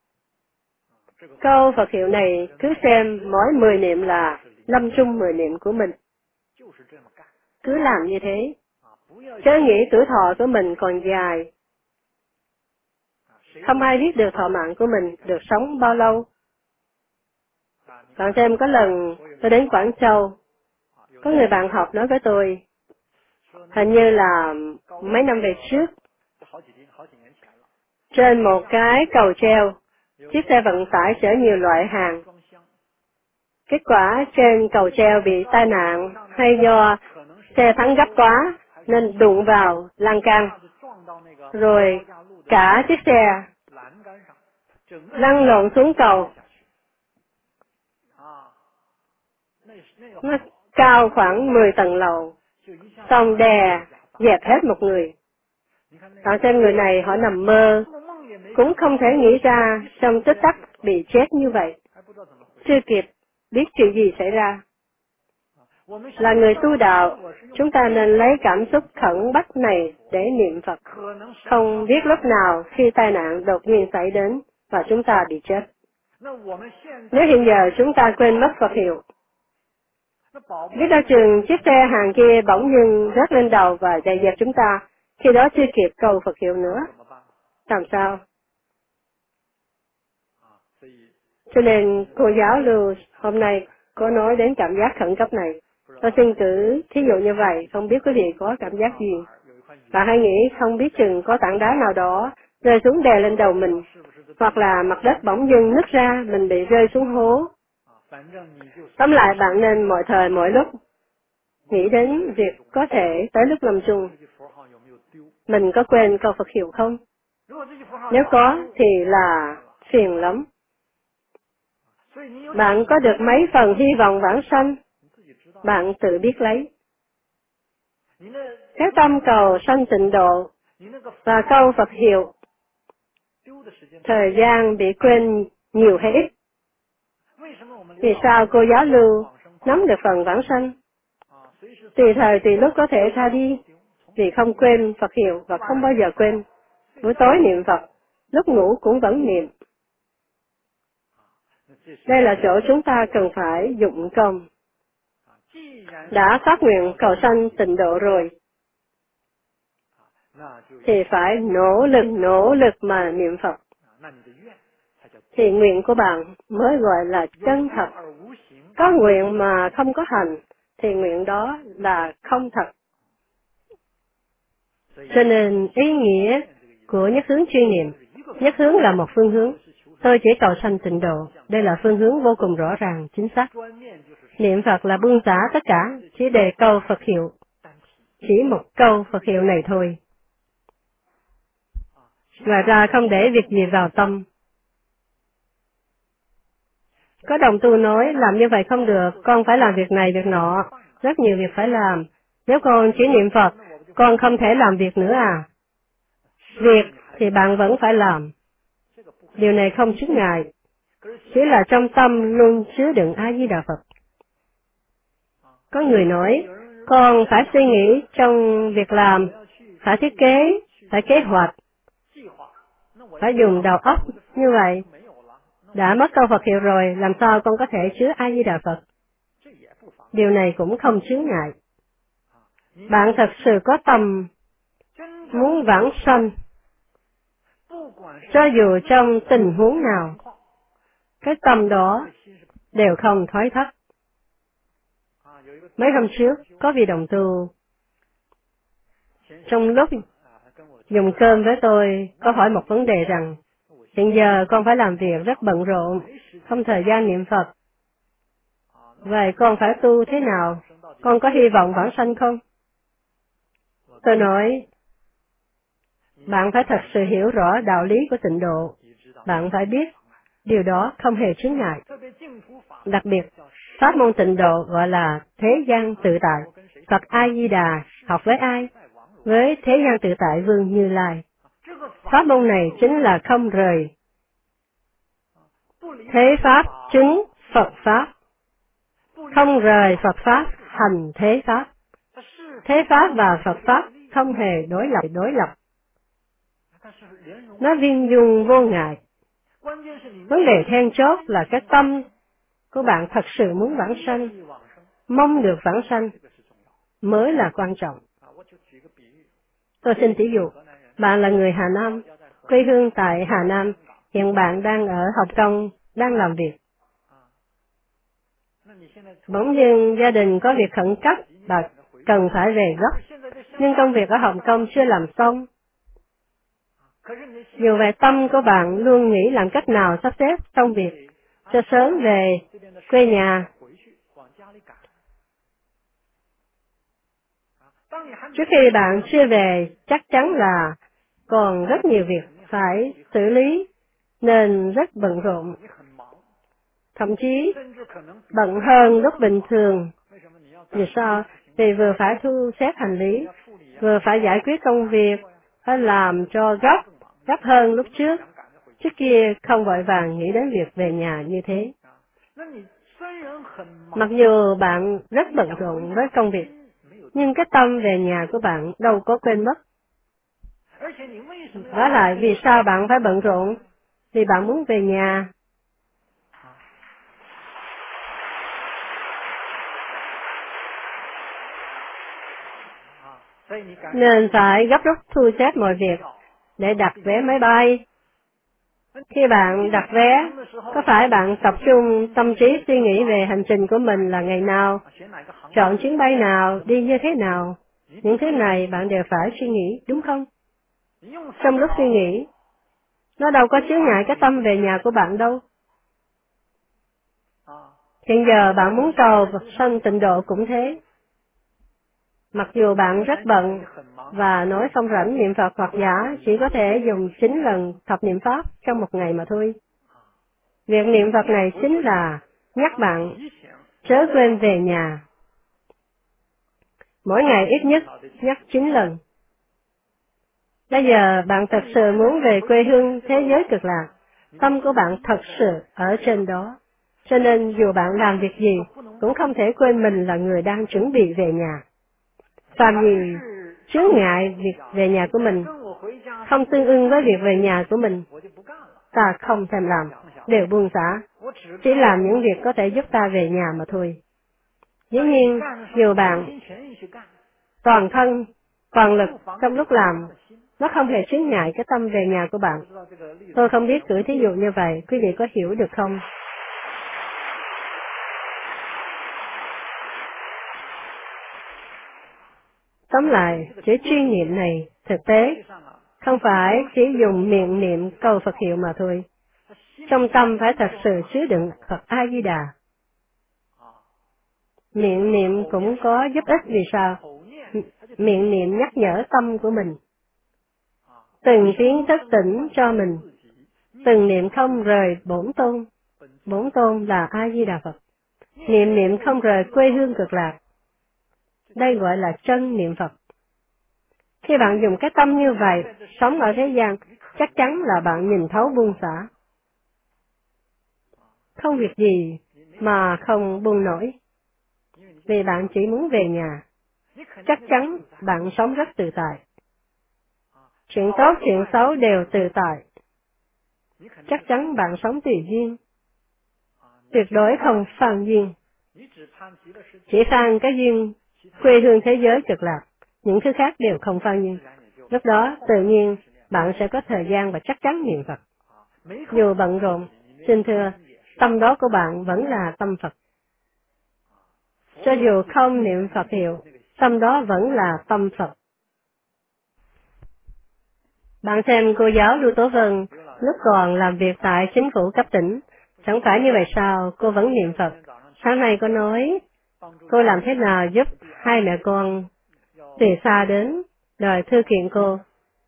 Câu Phật hiệu này cứ xem mỗi 10 niệm là lâm chung 10 niệm của mình. Cứ làm như thế. Chớ nghĩ tuổi thọ của mình còn dài. Không ai biết được thọ mạng của mình được sống bao lâu. Bạn xem có lần tôi đến Quảng Châu, có người bạn học nói với tôi, hình như là mấy năm về trước, trên một cái cầu treo, chiếc xe vận tải chở nhiều loại hàng. Kết quả trên cầu treo bị tai nạn hay do xe thắng gấp quá nên đụng vào lan can. Rồi cả chiếc xe lăn lộn xuống cầu. Nó cao khoảng 10 tầng lầu, xong đè dẹp hết một người. Bạn xem người này họ nằm mơ, cũng không thể nghĩ ra trong tích tắc bị chết như vậy. Chưa kịp biết chuyện gì xảy ra. Là người tu đạo, chúng ta nên lấy cảm xúc khẩn bách này để niệm Phật. Không biết lúc nào khi tai nạn đột nhiên xảy đến và chúng ta bị chết. Nếu hiện giờ chúng ta quên mất Phật hiệu, biết đâu chừng chiếc xe hàng kia bỗng dưng rớt lên đầu và đè dẹp chúng ta, khi đó chưa kịp cầu Phật hiệu nữa. Làm sao? Cho nên cô giáo Lưu hôm nay có nói đến cảm giác khẩn cấp này. Tôi xin cử thí dụ như vậy, không biết quý vị có cảm giác gì. Bạn hãy nghĩ không biết chừng có tảng đá nào đó rơi xuống đè lên đầu mình, hoặc là mặt đất bỗng dưng nứt ra, mình bị rơi xuống hố. Tóm lại bạn nên mọi thời mọi lúc nghĩ đến việc có thể tới lúc lâm chung. Mình có quên câu Phật hiệu không? Nếu có thì là phiền lắm. Bạn có được mấy phần hy vọng vãng sanh, bạn tự biết lấy. Cái tâm cầu sanh tịnh độ và câu Phật hiệu, thời gian bị quên nhiều hay ít? Vì sao cô giáo Lưu nắm được phần vãng sanh? Tùy thời tùy lúc có thể tha đi, vì không quên Phật hiệu và không bao giờ quên. Buổi tối niệm Phật, lúc ngủ cũng vẫn niệm. Đây là chỗ chúng ta cần phải dụng công. Đã phát nguyện cầu sanh tịnh độ rồi, thì phải nỗ lực mà niệm Phật. Thì nguyện của bạn mới gọi là chân thật. Có nguyện mà không có hành, thì nguyện đó là không thật. Cho nên ý nghĩa của nhất hướng chuyên niệm, nhất hướng là một phương hướng. Tôi chỉ cầu sanh tịnh độ, đây là phương hướng vô cùng rõ ràng, chính xác. Niệm Phật là buông xả tất cả, chỉ để câu Phật hiệu. Chỉ một câu Phật hiệu này thôi. Ngoài ra không để việc gì vào tâm. Có đồng tu nói, làm như vậy không được, con phải làm việc này việc nọ, rất nhiều việc phải làm. Nếu con chỉ niệm Phật, con không thể làm việc nữa à? Việc thì bạn vẫn phải làm. Điều này không chướng ngại, chỉ là trong tâm luôn chứa đựng A-di-đà Phật. Có người nói, con phải suy nghĩ trong việc làm, phải thiết kế, phải kế hoạch, phải dùng đầu óc như vậy. Đã mất câu Phật hiệu rồi, làm sao con có thể chứa A-di-đà Phật? Điều này cũng không chướng ngại. Bạn thật sự có tâm muốn vãng sanh, cho dù trong tình huống nào, cái tâm đó đều không thoái thất. Mấy hôm trước, có vị đồng tu, trong lúc dùng cơm với tôi, có hỏi một vấn đề rằng, hiện giờ con phải làm việc rất bận rộn, không thời gian niệm Phật. Vậy con phải tu thế nào? Con có hy vọng vãng sanh không? Tôi nói, bạn phải thật sự hiểu rõ đạo lý của tịnh độ. Bạn phải biết, điều đó không hề chướng ngại. Đặc biệt, pháp môn tịnh độ gọi là thế gian tự tại. Phật A-di-đà học với ai? Với thế gian tự tại Vương Như Lai. Pháp môn này chính là không rời. Thế pháp chứng Phật Pháp. Không rời Phật Pháp hành thế Pháp. Thế Pháp và Phật Pháp không hề đối lập. Nó viên dung vô ngại. Vấn đề then chốt là cái tâm của bạn thật sự muốn vãng sanh, mong được vãng sanh mới là quan trọng. Tôi xin tỷ dụ, bạn là người Hà Nam, quê hương tại Hà Nam, hiện bạn đang ở Hồng Kông, đang làm việc. Bỗng dưng gia đình có việc khẩn cấp, bạn cần phải về gấp, nhưng công việc ở Hồng Kông chưa làm xong. Dù vậy tâm của bạn luôn nghĩ làm cách nào sắp xếp xong việc, cho sớm về quê nhà. Trước khi bạn chưa về, chắc chắn là còn rất nhiều việc phải xử lý, nên rất bận rộn. Thậm chí bận hơn lúc bình thường. Vì sao? Vì vừa phải thu xếp hành lý, vừa phải giải quyết công việc, phải làm cho gấp hơn lúc trước. Trước kia không vội vàng nghĩ đến việc về nhà như thế. Mặc dù bạn rất bận rộn với công việc, nhưng cái tâm về nhà của bạn đâu có quên mất. Vả lại, vì sao bạn phải bận rộn? Vì bạn muốn về nhà. Nên phải gấp rút thu xếp mọi việc để đặt vé máy bay. Khi bạn đặt vé, có phải bạn tập trung tâm trí suy nghĩ về hành trình của mình là ngày nào, chọn chuyến bay nào, đi như thế nào? Những thứ này bạn đều phải suy nghĩ, đúng không? Trong lúc suy nghĩ, nó đâu có chướng ngại cái tâm về nhà của bạn đâu. Hiện giờ bạn muốn cầu sanh tịnh độ cũng thế. Mặc dù bạn rất bận và nói không rảnh niệm Phật hoặc giả chỉ có thể dùng 9 lần thập niệm Pháp trong một ngày mà thôi. Việc niệm Phật này chính là nhắc bạn chớ quên về nhà. Mỗi ngày ít nhất nhắc 9 lần. Bây giờ bạn thật sự muốn về quê hương thế giới cực lạc. Tâm của bạn thật sự ở trên đó. Cho nên dù bạn làm việc gì, cũng không thể quên mình là người đang chuẩn bị về nhà. Phàm gì chướng ngại việc về nhà của mình, không tương ưng với việc về nhà của mình, ta không thèm làm, đều buông xả, chỉ làm những việc có thể giúp ta về nhà mà thôi. Dĩ nhiên, dù bạn toàn thân, toàn lực trong lúc làm, nó không hề chướng ngại cái tâm về nhà của bạn. Tôi không biết cử thí dụ như vậy, quý vị có hiểu được không? Tóm lại, chữ chuyên niệm này, thực tế, không phải chỉ dùng miệng niệm câu Phật hiệu mà thôi. Trong tâm phải thật sự chứa đựng Phật A-di-đà. Miệng niệm cũng có giúp ích vì sao? Miệng niệm nhắc nhở tâm của mình. Từng tiếng thức tỉnh cho mình. Từng niệm không rời bổn tôn. Bổn tôn là A-di-đà Phật. Niệm không rời quê hương cực lạc. Đây gọi là chân niệm Phật. Khi bạn dùng cái tâm như vậy, sống ở thế gian, chắc chắn là bạn nhìn thấu buông xả. Không việc gì mà không buông nổi. Vì bạn chỉ muốn về nhà. Chắc chắn bạn sống rất tự tại. Chuyện tốt, chuyện xấu đều tự tại. Chắc chắn bạn sống tùy duyên. Tuyệt đối không phan duyên. Chỉ phan cái duyên quê hương thế giới cực lạc. Những thứ khác đều không phan duyên. Lúc đó, tự nhiên, bạn sẽ có thời gian và chắc chắn niệm Phật. Dù bận rộn, xin thưa, tâm đó của bạn vẫn là tâm Phật. Cho dù không niệm Phật hiệu, tâm đó vẫn là tâm Phật. Bạn xem cô giáo Lưu Tố Vân lúc còn làm việc tại chính phủ cấp tỉnh, chẳng phải như vậy sao, cô vẫn niệm Phật. Sáng nay cô nói, cô làm thế nào giúp hai mẹ con từ xa đến đòi thư kiện cô.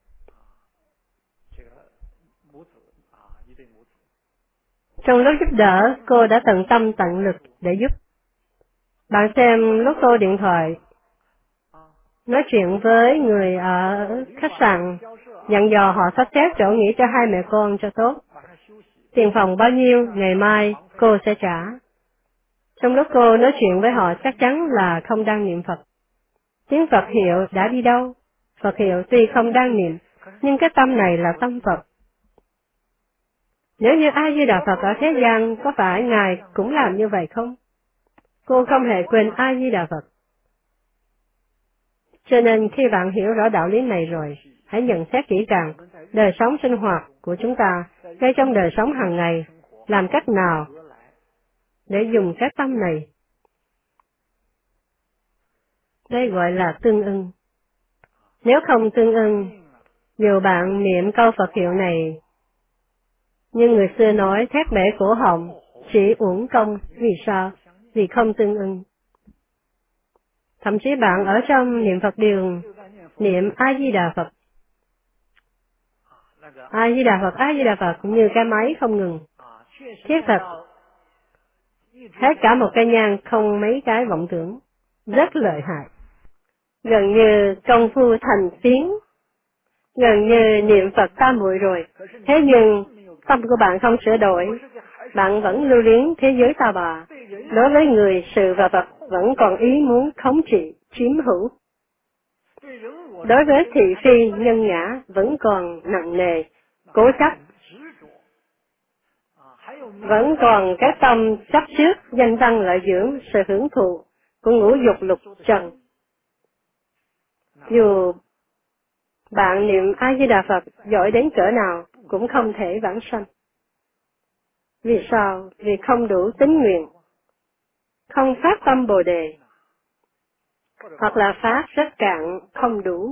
Trong lúc giúp đỡ, cô đã tận tâm tận lực để giúp. Bạn xem lúc cô điện thoại, nói chuyện với người ở khách sạn, dặn dò họ sắp xếp chỗ nghỉ cho hai mẹ con cho tốt. Tiền phòng bao nhiêu, ngày mai cô sẽ trả. Trong lúc cô nói chuyện với họ chắc chắn là không đang niệm Phật. Tiếng Phật hiệu đã đi đâu? Phật hiệu tuy không đang niệm, nhưng cái tâm này là tâm Phật. Nếu như A-di-đà Phật ở thế gian, có phải Ngài cũng làm như vậy không? Cô không hề quên A-di-đà Phật. Cho nên khi bạn hiểu rõ đạo lý này rồi, hãy nhận xét kỹ càng đời sống sinh hoạt của chúng ta, ngay trong đời sống hàng ngày, làm cách nào để dùng cái tâm này. Đây gọi là tương ưng. Nếu không tương ưng, dù bạn niệm câu Phật hiệu này, nhưng người xưa nói thét bể cổ họng, chỉ uổng công. Vì sao? Vì không tương ưng. Thậm chí bạn ở trong niệm Phật đường, niệm A-di-đà Phật. A-di-đà Phật, A-di-đà Phật cũng như cái máy không ngừng. Thiết thật, hết cả một cây nhang không mấy cái vọng tưởng. Rất lợi hại. Gần như công phu thành tiếng. gần như niệm Phật tam muội rồi. Thế nhưng tâm của bạn không sửa đổi, bạn vẫn lưu luyến thế giới ta bà. Đối với người, sự và vật vẫn còn ý muốn khống trị, chiếm hữu. Đối với thị phi, nhân ngã vẫn còn nặng nề, cố chấp. Vẫn còn cái tâm chấp trước, danh văn lợi dưỡng, sự hưởng thụ của ngũ dục lục trần. Dù bạn niệm A-di-đà Phật giỏi đến cỡ nào cũng không thể vãng sanh. Vì sao? Vì không đủ tín nguyện, không phát tâm Bồ Đề, hoặc là phát rất cạn, không đủ.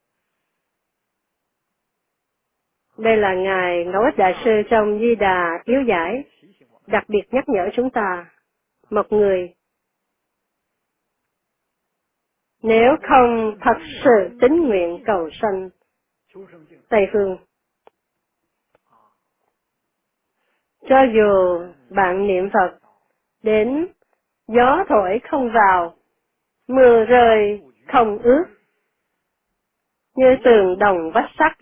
Đây là Ngài Ngẫu Ích Đại Sư trong Di Đà Yếu Giải, đặc biệt nhắc nhở chúng ta, một người nếu không thật sự tín nguyện cầu sanh Tây Phương, cho dù bạn niệm Phật đến gió thổi không vào, mưa rơi không ướt, như tường đồng vách sắt.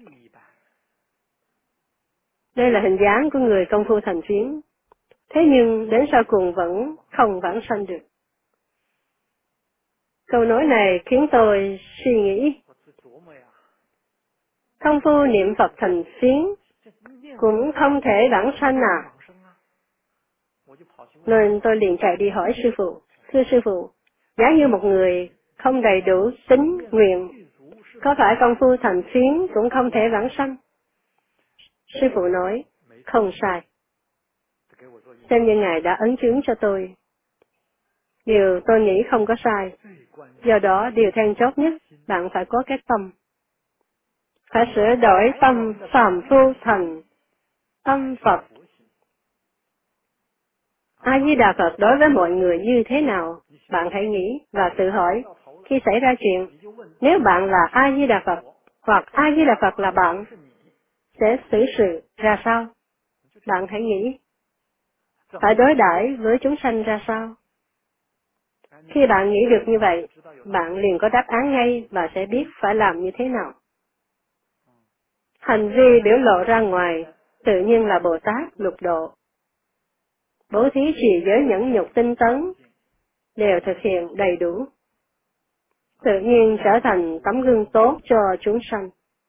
Đây là hình dáng của người công phu thành phiến. Thế nhưng đến sau cùng vẫn không vãng sanh được. Câu nói này khiến tôi suy nghĩ. Công phu niệm Phật thành phiến cũng không thể vãng sanh à? Nên tôi liền chạy đi hỏi sư phụ. Thưa sư phụ, giả như một người không đầy đủ tín nguyện, có phải công phu thành phiến cũng không thể vãng sanh? Sư phụ nói, không sai. Xem như Ngài đã ấn chứng cho tôi. Điều tôi nghĩ không có sai. Do đó, điều then chốt nhất, bạn phải có cái tâm. Phải sửa đổi tâm phàm phu thành tâm Phật. A-di-đà Phật đối với mọi người như thế nào? Bạn hãy nghĩ và tự hỏi. Khi xảy ra chuyện, nếu bạn là A-di-đà Phật, hoặc A-di-đà Phật là bạn, sẽ xử sự ra sao? Bạn hãy nghĩ. Phải đối đãi với chúng sanh ra sao? Khi bạn nghĩ được như vậy, bạn liền có đáp án ngay và sẽ biết phải làm như thế nào. Hành vi biểu lộ ra ngoài, tự nhiên là Bồ Tát lục độ. Bố thí trì giới nhẫn nhục tinh tấn, đều thực hiện đầy đủ. Tự nhiên trở thành tấm gương tốt cho chúng sanh.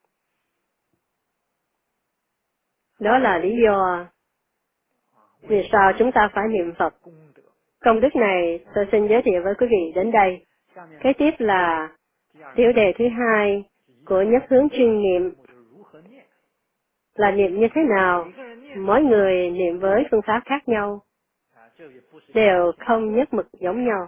Đó là lý do vì sao chúng ta phải niệm Phật. Công đức này tôi xin giới thiệu với quý vị đến đây. Kế tiếp là tiểu đề thứ hai của nhất hướng chuyên niệm. Là niệm như thế nào? Mỗi người niệm với phương pháp khác nhau, đều không nhất mực giống nhau.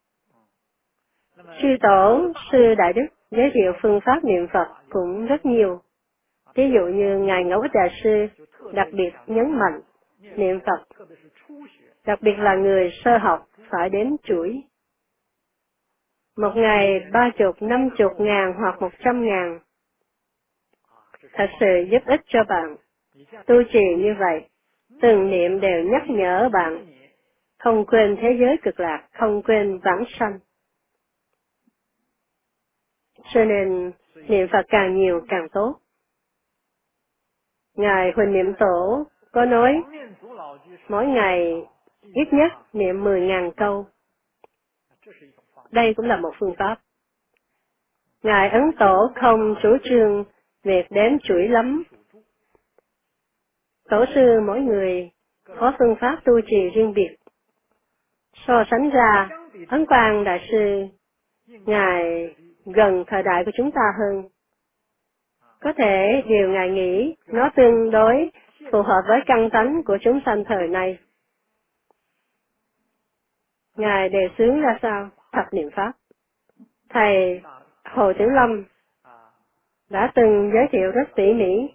Sư Tổ, Sư Đại Đức giới thiệu phương pháp niệm Phật cũng rất nhiều. Ví dụ như Ngài Ngẫu Ích Đại Sư đặc biệt nhấn mạnh niệm Phật, đặc biệt là người sơ học phải đếm chuỗi. Một ngày 30, 50 ngàn hoặc 100 ngàn. Thật sự giúp ích cho bạn. Tu trì như vậy, từng niệm đều nhắc nhở bạn, không quên thế giới cực lạc, không quên vãng sanh. Cho nên, niệm Phật càng nhiều càng tốt. Ngài Huỳnh Niệm Tổ có nói, mỗi ngày ít nhất niệm 10.000 câu. Đây cũng là một phương pháp. Ngài Ấn Tổ không chủ trương việc đếm chuỗi lắm. Tổ sư mỗi người có phương pháp tu trì riêng biệt. So sánh ra, Ấn Quang Đại Sư, Ngài gần thời đại của chúng ta hơn. Có thể điều Ngài nghĩ nó tương đối phù hợp với căn tánh của chúng sanh thời nay. Ngài đề xướng ra sao? Thập niệm Pháp. Thầy Hồ Tiểu Lâm đã từng giới thiệu rất tỉ mỉ.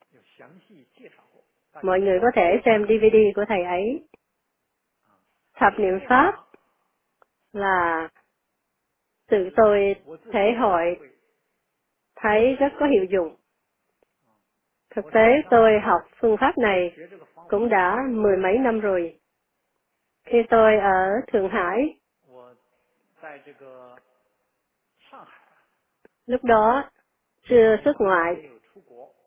Mọi người có thể xem DVD của thầy ấy. Thập niệm Pháp là tự tôi thể hội thấy rất có hiệu dụng. Thực tế tôi học phương pháp này cũng đã 10 mấy năm rồi. Khi tôi ở Thượng Hải, lúc đó chưa xuất ngoại,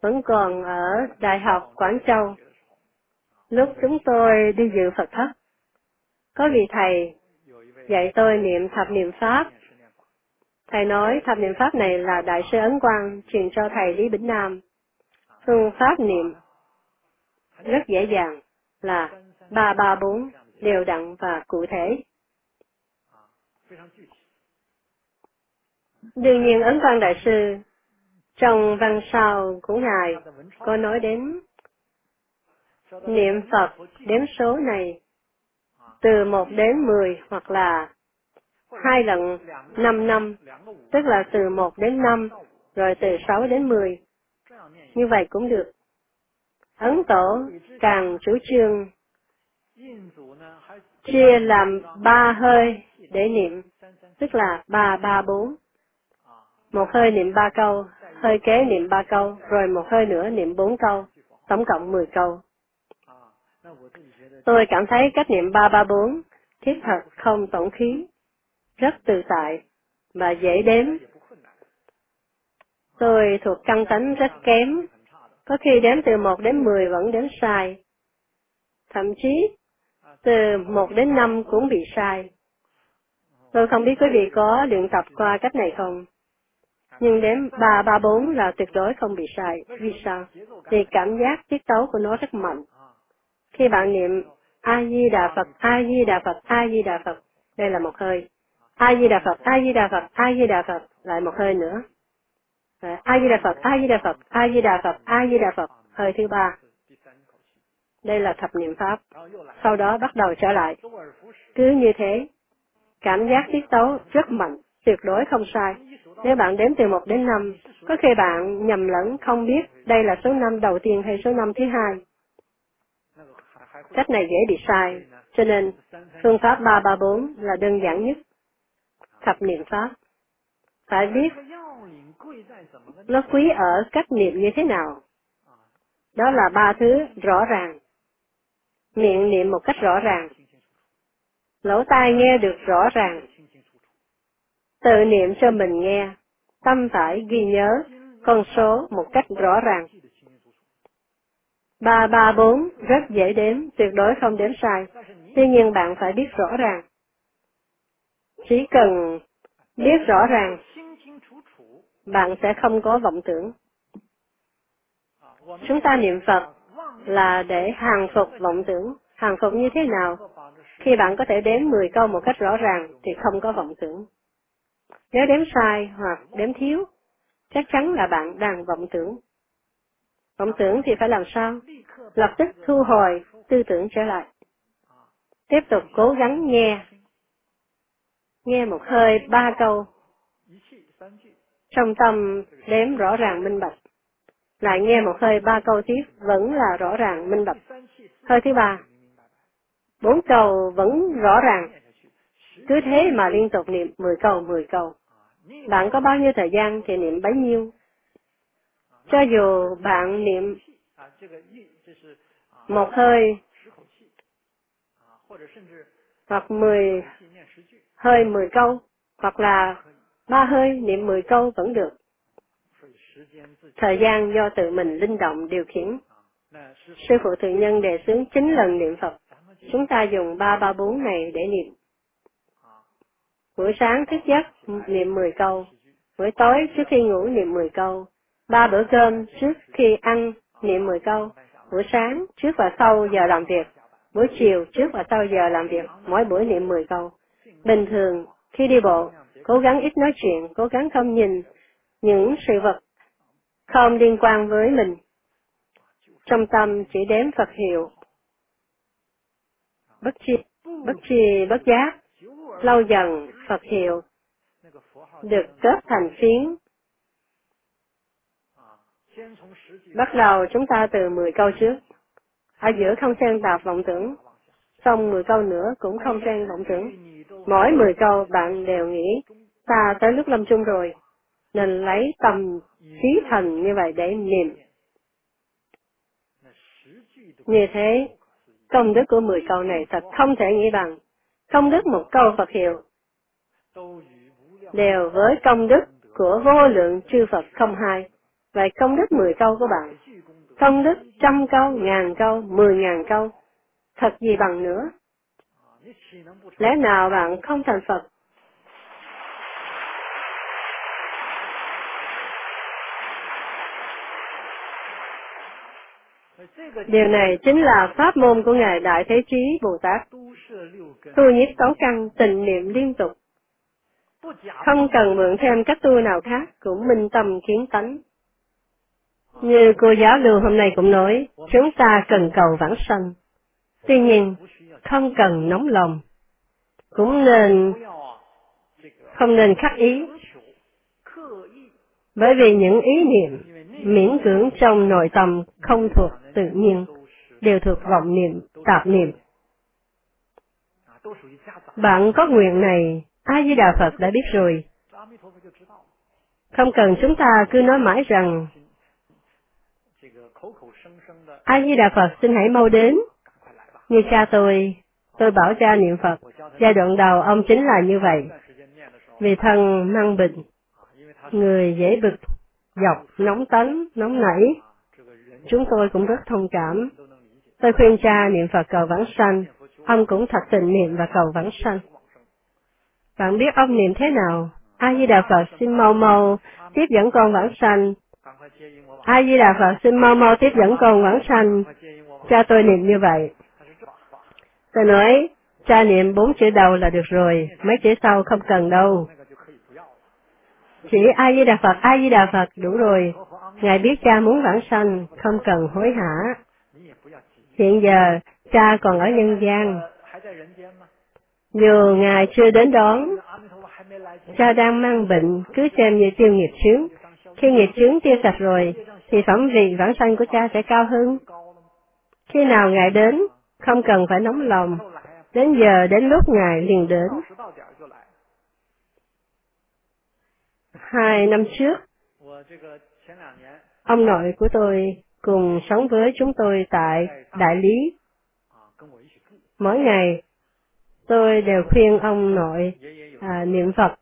vẫn còn ở Đại học Quảng Châu. Lúc chúng tôi đi dự Phật thất, có vị thầy dạy tôi niệm thập niệm Pháp. Thầy nói thập niệm Pháp này là Đại sư Ấn Quang truyền cho thầy Lý Bỉnh Nam. Phương pháp niệm rất dễ dàng là 334, đều đặn và cụ thể. Đương nhiên Ấn Quang Đại sư trong văn sau của Ngài có nói đến niệm Phật đếm số này từ 1 đến 10 hoặc là 2 lần 5 năm, tức là từ 1 đến 5, rồi từ 6 đến 10. Như vậy cũng được. Ấn Tổ càng chủ trương chia làm 3 hơi để niệm, tức là 334. Một hơi niệm 3 câu, hơi kế niệm 3 câu, rồi một hơi nữa niệm 4 câu, tổng cộng 10 câu. Tôi cảm thấy cách niệm 334 thiết thật không tổn khí, rất tự tại và dễ đếm. Tôi thuộc căn tánh rất kém, có khi đếm từ 1 đến 10 vẫn đếm sai. Thậm chí từ 1 đến 5 cũng bị sai. Tôi không biết quý vị có luyện tập qua cách này không? Nhưng đếm 334 là tuyệt đối không bị sai. Vì sao? Vì cảm giác tiết tấu của nó rất mạnh. Khi bạn niệm A-di-đà Phật, A-di-đà Phật, A-di-đà Phật, đây là một hơi. A-di-đà Phật, A-di-đà Phật, A-di-đà Phật, lại một hơi nữa. A-di-đà Phật, A-di-đà Phật, A-di-đà Phật, A-di-đà Phật, hơi thứ 3. Đây là thập niệm Pháp. Sau đó bắt đầu trở lại. Cứ như thế, cảm giác tiết tấu rất mạnh, tuyệt đối không sai. Nếu bạn đếm từ 1 đến 5, có khi bạn nhầm lẫn không biết đây là số 5 đầu tiên hay số 5 thứ 2. Cách này dễ bị sai, cho nên phương pháp 334 là đơn giản nhất. Thập niệm Pháp. Phải biết nó quý ở cách niệm như thế nào. Đó là 3 thứ rõ ràng. Miệng niệm một cách rõ ràng. Lỗ tai nghe được rõ ràng. Tự niệm cho mình nghe. Tâm phải ghi nhớ con số một cách rõ ràng. 334 rất dễ đếm, tuyệt đối không đếm sai. Tuy nhiên bạn phải biết rõ ràng. Chỉ cần biết rõ ràng, bạn sẽ không có vọng tưởng. Chúng ta niệm Phật là để hàng phục vọng tưởng. Hàng phục như thế nào? Khi bạn có thể đếm 10 câu một cách rõ ràng thì không có vọng tưởng. Nếu đếm sai hoặc đếm thiếu, chắc chắn là bạn đang vọng tưởng. Vọng tưởng thì phải làm sao? Lập tức thu hồi tư tưởng trở lại. Tiếp tục cố gắng nghe. Nghe một hơi 3 câu. Trong tâm đếm rõ ràng minh bạch. Lại nghe một hơi 3 câu tiếp vẫn là rõ ràng minh bạch. Hơi thứ 3. 4 câu vẫn rõ ràng. Cứ thế mà liên tục niệm 10 câu 10 câu. Bạn có bao nhiêu thời gian thì niệm bấy nhiêu. Cho dù bạn niệm một hơi hoặc 10 hơi 10 câu, hoặc là 3 hơi niệm 10 câu vẫn được. Thời gian do tự mình linh động điều khiển. Sư phụ Thượng Nhân đề xướng 9 lần niệm Phật. Chúng ta dùng 334 này để niệm. Buổi sáng thức giấc niệm 10 câu. Buổi tối trước khi ngủ niệm 10 câu. 3 bữa cơm trước khi ăn niệm 10 câu. Buổi sáng trước và sau giờ làm việc. Buổi chiều trước và sau giờ làm việc. Mỗi buổi niệm 10 câu. Bình thường khi đi bộ, cố gắng ít nói chuyện, cố gắng không nhìn những sự vật không liên quan với mình. Trong tâm chỉ đếm Phật hiệu. Bất chi bất giác. Lâu dần Phật hiệu được kết thành phiến. Bắt đầu chúng ta từ 10 câu trước. Ở giữa không xen tạp vọng tưởng. Xong 10 câu nữa cũng không xen vọng tưởng. Mỗi 10 câu bạn đều nghĩ ta tới lúc lâm chung rồi. Nên lấy tâm khí thành như vậy để niệm. Như thế, công đức của 10 câu này thật không thể nghĩ bằng. Công đức một câu Phật hiệu đều với công đức của vô lượng chư Phật không hai. Vậy công đức 10 câu của bạn, công đức 100 câu, 1000 câu, 10.000 câu, thật gì bằng nữa? Lẽ nào bạn không thành Phật? Điều này chính là pháp môn của Ngài Đại Thế Chí Bồ Tát. Tu nhiếp sáu căn, tịnh niệm liên tục. Không cần mượn thêm cách tu nào khác, cũng minh tâm kiến tánh. Như cô giáo Lưu hôm nay cũng nói, chúng ta cần cầu vãng sanh. Tuy nhiên, không cần nóng lòng. Cũng không nên khắc ý. Bởi vì những ý niệm miễn cưỡng trong nội tâm không thuộc tự nhiên, đều thuộc vọng niệm, tạp niệm. Bạn có nguyện này, A-di-đà Phật đã biết rồi. Không cần chúng ta cứ nói mãi rằng A-di-đà Phật xin hãy mau đến. Như cha tôi bảo cha niệm Phật. Giai đoạn đầu ông chính là như vậy. Vì thân mang bệnh, người dễ bực, dọc, nóng tánh, nóng nảy. Chúng tôi cũng rất thông cảm. Tôi khuyên cha niệm Phật cầu vãng sanh. Ông cũng thật tình niệm và cầu vãng sanh. Bạn biết ông niệm thế nào? A-di-đà Phật xin mau mau tiếp dẫn con vãng sanh. A-di-đà Phật xin mau mau tiếp dẫn con vãng sanh. Cha tôi niệm như vậy. Tôi nói, cha niệm 4 chữ đầu là được rồi, mấy chữ sau không cần đâu. Chỉ A-di-đà Phật đủ rồi. Ngài biết cha muốn vãng sanh, không cần hối hả. Hiện giờ, cha còn ở nhân gian. Dù Ngài chưa đến đón, cha đang mang bệnh, cứ xem như tiêu nghiệp chướng. Khi nghiệp chướng tiêu sạch rồi, thì phẩm vị vãng sanh của cha sẽ cao hơn. Khi nào Ngài đến, không cần phải nóng lòng. Đến giờ, đến lúc Ngài liền đến. 2 năm trước, ông nội của tôi cùng sống với chúng tôi tại Đại Lý. Mỗi ngày, tôi đều khuyên ông nội niệm Phật.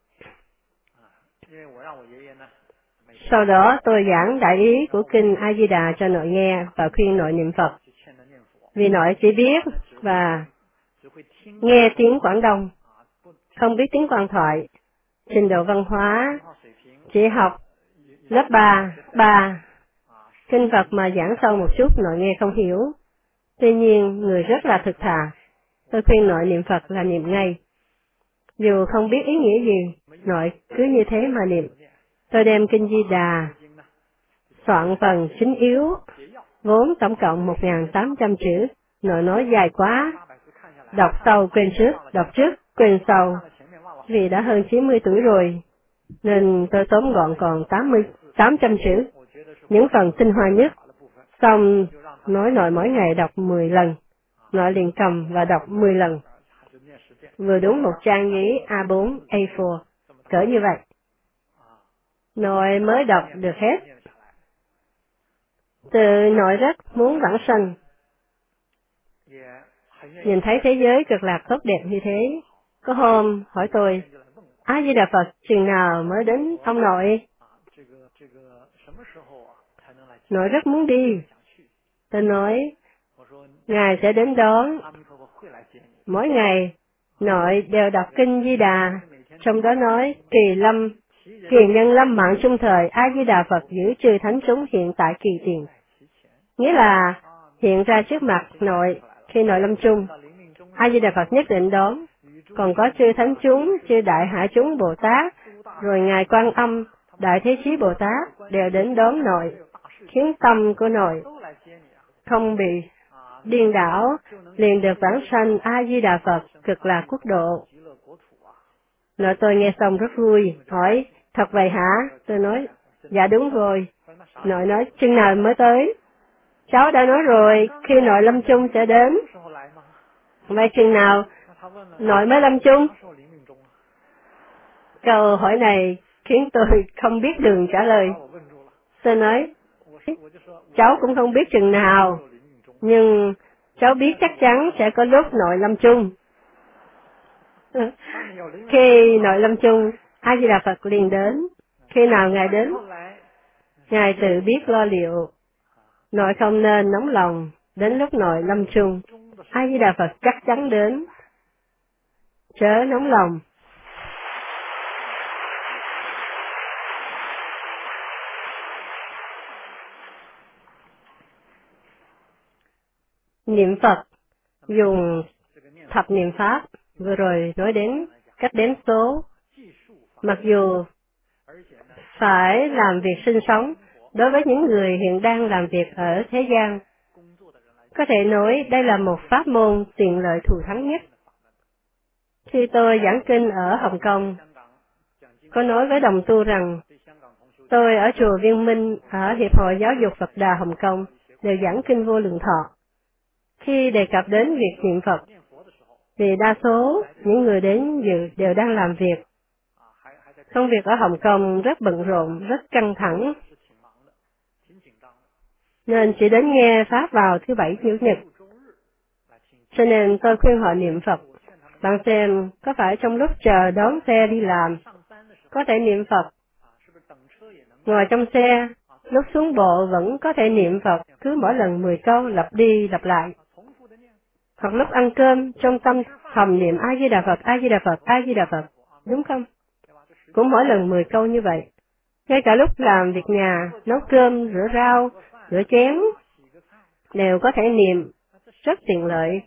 Sau đó tôi giảng đại ý của kinh A Di Đà cho nội nghe và khuyên nội niệm Phật. Vì nội chỉ biết và nghe tiếng Quảng Đông, không biết tiếng Quan Thoại, trình độ văn hóa, chỉ học lớp 3, kinh Phật mà giảng sâu một chút nội nghe không hiểu. Tuy nhiên, người rất là thực thà. Tôi khuyên nội niệm Phật là niệm ngay. Dù không biết ý nghĩa gì, nội cứ như thế mà niệm. Tôi đem kinh Di Đà, soạn phần chính yếu, vốn tổng cộng 1.800 chữ. Nội nói dài quá, đọc sau quên trước, đọc trước quên sau. Vì đã hơn 90 tuổi rồi, nên tôi tóm gọn còn 800 chữ. Những phần tinh hoa nhất, xong nói nội mỗi ngày đọc 10 lần. Nội liền cầm và đọc 10 lần. Vừa đúng một trang giấy A4, A4, cỡ như vậy. Nội mới đọc được hết. Từ nội rất muốn vãng sanh. Nhìn thấy thế giới cực lạc tốt đẹp như thế. Có hôm hỏi tôi, A Di Đà Phật chừng nào mới đến ông nội? Nội rất muốn đi. Tôi nói, Ngài sẽ đến đón. Mỗi ngày, nội đều đọc kinh Di Đà, trong đó nói kỳ nhân lâm mạng chung thời A Di Đà Phật giữ chư thánh chúng hiện tại kỳ tiền. Nghĩa là hiện ra trước mặt nội khi nội lâm chung, A Di Đà Phật nhất định đón. Còn có chư thánh chúng, chư đại hạ chúng Bồ Tát, rồi ngài Quan Âm, Đại Thế Chí Bồ Tát đều đến đón nội, khiến tâm của nội không bị điên đảo, liền được vãng sanh A Di Đà Phật cực lạc quốc độ. Nội tôi nghe xong rất vui, hỏi, thật vậy hả? Tôi nói, dạ đúng rồi. Nội nói, chừng nào mới tới? Cháu đã nói rồi, khi nội lâm chung sẽ đến. Vậy chừng nào nội mới lâm chung? Câu hỏi này khiến tôi không biết đường trả lời. Tôi nói, cháu cũng không biết chừng nào, nhưng cháu biết chắc chắn sẽ có lúc nội lâm chung. Khi nội lâm chung, A Di Đà Phật liền đến. Khi nào ngài đến? Ngài tự biết lo liệu. Nội không nên nóng lòng, đến lúc nội lâm chung, A Di Đà Phật chắc chắn đến. Chớ nóng lòng. Niệm Phật dùng thập niệm pháp, vừa rồi nói đến cách đếm số. Mặc dù phải làm việc sinh sống, đối với những người hiện đang làm việc ở thế gian, có thể nói đây là một pháp môn tiện lợi thù thắng nhất. Khi tôi giảng kinh ở Hồng Kông, có nói với đồng tu rằng, tôi ở chùa Viên Minh ở Hiệp hội Giáo dục Phật Đà Hồng Kông đều giảng kinh Vô Lượng Thọ. Khi đề cập đến việc niệm Phật, thì đa số những người đến dự đều đang làm việc. Công việc ở Hồng Kông rất bận rộn, rất căng thẳng, nên chỉ đến nghe Pháp vào thứ Bảy Chủ nhật. Cho nên tôi khuyên họ niệm Phật. Bạn xem, có phải trong lúc chờ đón xe đi làm, có thể niệm Phật. Ngồi trong xe, lúc xuống bộ vẫn có thể niệm Phật, cứ mỗi lần 10 câu lặp đi lặp lại. Hoặc lúc ăn cơm, trong tâm thầm niệm A Di Đà Phật, A Di Đà Phật, A Di Đà Phật, đúng không? Cũng mỗi lần 10 câu như vậy. Ngay cả lúc làm việc nhà, nấu cơm, rửa rau, rửa chén, đều có thể niệm, rất tiện lợi.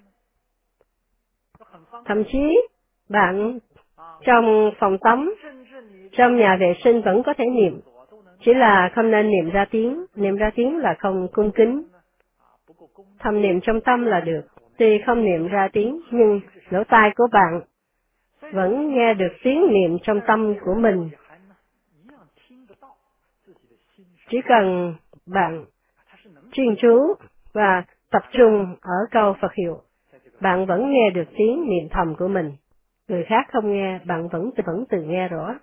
Thậm chí, bạn trong phòng tắm, trong nhà vệ sinh vẫn có thể niệm. Chỉ là không nên niệm ra tiếng là không cung kính. Thầm niệm trong tâm là được. Tuy không niệm ra tiếng, nhưng lỗ tai của bạn vẫn nghe được tiếng niệm trong tâm của mình. Chỉ cần bạn chuyên chú và tập trung ở câu Phật hiệu, bạn vẫn nghe được tiếng niệm thầm của mình. Người khác không nghe, bạn vẫn tự nghe rõ.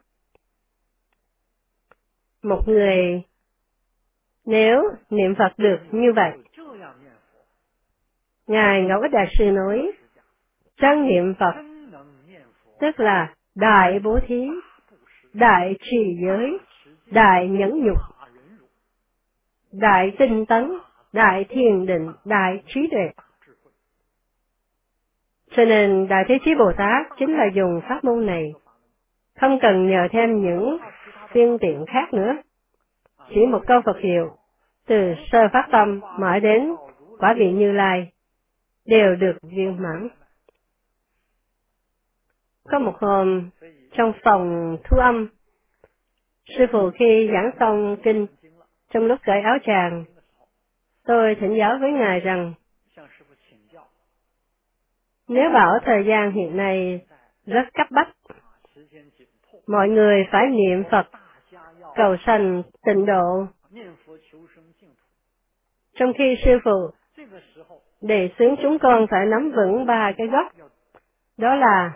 Một người nếu niệm Phật được như vậy, Ngài Ngẫu Ích Đại Sư nói, chân niệm Phật, tức là đại bố thí, đại trì giới, đại nhẫn nhục, đại tinh tấn, đại thiền định, đại trí tuệ. Cho nên Đại Thế Chí Bồ Tát chính là dùng pháp môn này, không cần nhờ thêm những phương tiện khác nữa. Chỉ một câu Phật hiệu, từ sơ phát tâm mãi đến quả vị Như Lai, đều được viên mãn. Có một hôm, trong phòng thu âm, sư phụ khi giảng xong kinh, trong lúc cởi áo tràng, tôi thỉnh giáo với Ngài rằng, nếu bảo thời gian hiện nay rất cấp bách, mọi người phải niệm Phật, cầu sanh tịnh độ. Trong khi sư phụ đề xướng chúng con phải nắm vững 3 cái gốc, đó là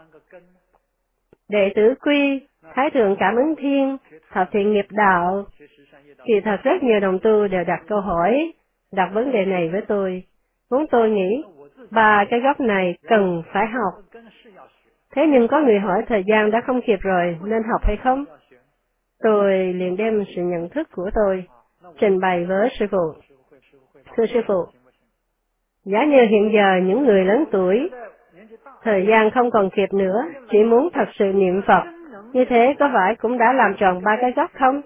đệ tử quy, thái thượng cảm ứng thiên, thập thiện nghiệp đạo. Thì thật rất nhiều đồng tu đều đặt câu hỏi, đặt vấn đề này với tôi. Vốn tôi nghĩ 3 cái gốc này cần phải học. Thế nhưng có người hỏi thời gian đã không kịp rồi, nên học hay không? Tôi liền đem sự nhận thức của tôi trình bày với sư phụ. Thưa sư phụ, giả như hiện giờ những người lớn tuổi, thời gian không còn kịp nữa, chỉ muốn thật sự niệm Phật, như thế có phải cũng đã làm tròn 3 cái gốc không?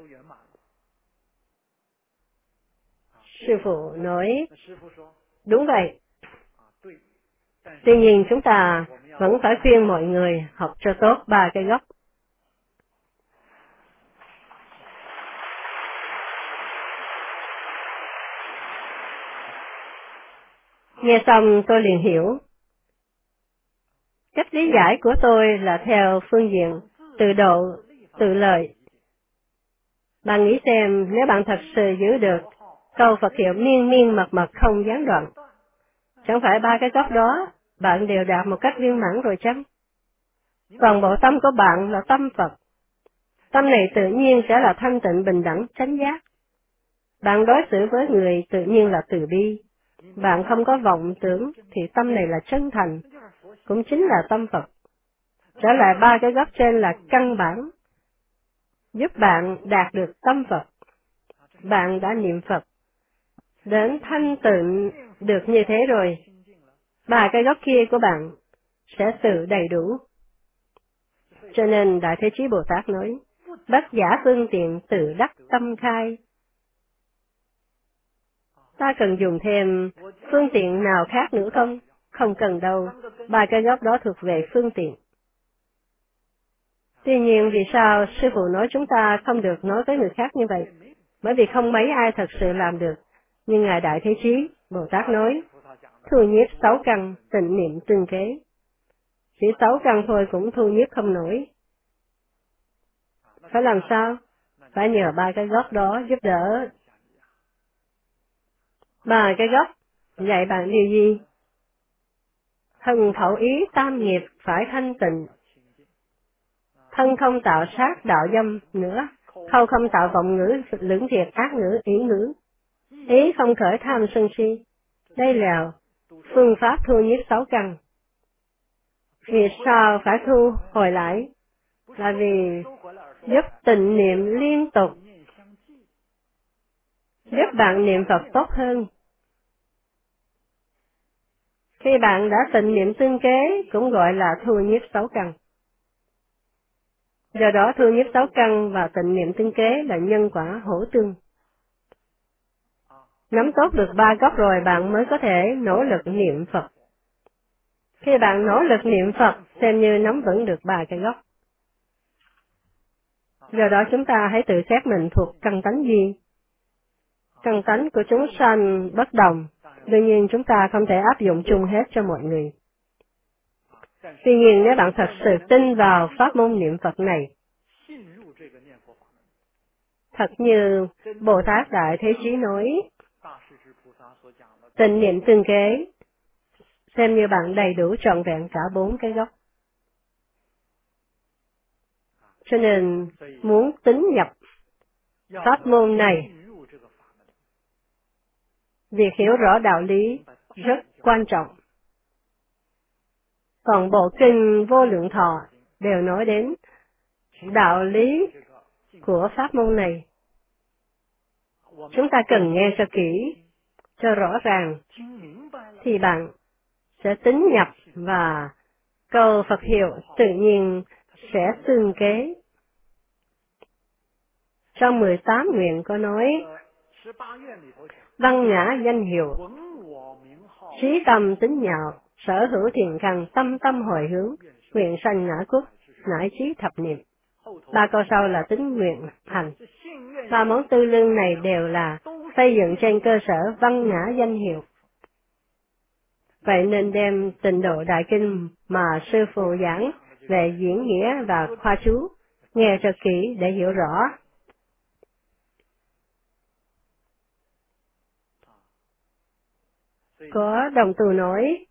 Sư phụ nói, đúng vậy. Tuy nhiên chúng ta vẫn phải khuyên mọi người học cho tốt 3 cái gốc. Nghe xong tôi liền hiểu. Cách lý giải của tôi là theo phương diện tự độ, tự lợi. Bạn nghĩ xem, nếu bạn thật sự giữ được câu Phật hiệu miên miên mật mật không gián đoạn, chẳng phải 3 cái gốc đó bạn đều đạt một cách viên mãn rồi chăng? Toàn bộ tâm của bạn là tâm Phật. Tâm này tự nhiên sẽ là thanh tịnh bình đẳng chánh giác. Bạn đối xử với người tự nhiên là từ bi. Bạn không có vọng tưởng thì tâm này là chân thành, cũng chính là tâm Phật. Trở lại 3 cái gốc trên là căn bản, giúp bạn đạt được tâm Phật. bạn đã niệm Phật đến thanh tịnh được như thế rồi, 3 cái gốc kia của bạn sẽ tự đầy đủ. Cho nên Đại Thế Chí Bồ Tát nói, bất giả phương tiện tự đắc tâm khai. Ta cần dùng thêm phương tiện nào khác nữa không? Không cần đâu, 3 cái gốc đó thuộc về phương tiện. Tuy nhiên vì sao Sư Phụ nói chúng ta không được nói với người khác như vậy? Bởi vì không mấy ai thật sự làm được. Nhưng Ngài Đại Thế Chí Bồ Tát nói, thu nhiếp 6 căn, tịnh niệm tương kế. Chỉ 6 căn thôi cũng thu nhiếp không nổi. Phải làm sao? Phải nhờ 3 cái gốc đó giúp đỡ. 3 cái gốc dạy bạn điều gì? Thân khẩu ý tam nghiệp phải thanh tịnh. Thân không tạo sát đạo dâm nữa, khẩu không tạo vọng ngữ, lưỡng thiệt ác ngữ, ý ngữ. Ý không khởi tham sân si. Đây là phương pháp thu nhiếp 6 căn. Vì sao phải thu hồi lại? Là vì giúp tịnh niệm liên tục, giúp bạn niệm Phật tốt hơn. Khi bạn đã tịnh niệm tương kế cũng gọi là thu nhiếp 6 căn. Do đó thu nhiếp 6 căn và tịnh niệm tương kế là nhân quả hỗ tương. Nắm tốt được 3 gốc rồi bạn mới có thể nỗ lực niệm Phật. Khi bạn nỗ lực niệm Phật, xem như nắm vững được 3 cái gốc. Do đó chúng ta hãy tự xét mình thuộc căn tánh gì. Căn tánh của chúng sanh bất đồng, đương nhiên chúng ta không thể áp dụng chung hết cho mọi người. Tuy nhiên nếu bạn thật sự tin vào pháp môn niệm Phật này, thật như Bồ Tát Đại Thế Chí nói, tịnh niệm tương kế, xem như bạn đầy đủ trọn vẹn cả 4 cái gốc. Cho nên muốn tín nhập pháp môn này, việc hiểu rõ đạo lý rất quan trọng. Còn bộ kinh Vô Lượng Thọ đều nói đến đạo lý của pháp môn này. Chúng ta cần nghe cho kỹ, cho rõ ràng, thì bạn sẽ tín nhập và cầu Phật hiệu tự nhiên sẽ tương kế. Trong 18 nguyện có nói, văn ngã danh hiệu, trí tâm tín nhạo, sở hữu thiện căn, tâm tâm hồi hướng, nguyện sanh ngã quốc, nải trí thập niệm. 3 câu sau là tín nguyện hành. 3 món tư lương này đều là xây dựng trên cơ sở văn ngã danh hiệu. Vậy nên đem Tịnh Độ Đại Kinh mà Sư Phụ giảng về diễn nghĩa và khoa chú, nghe cho kỹ để hiểu rõ. Có đồng tu nói,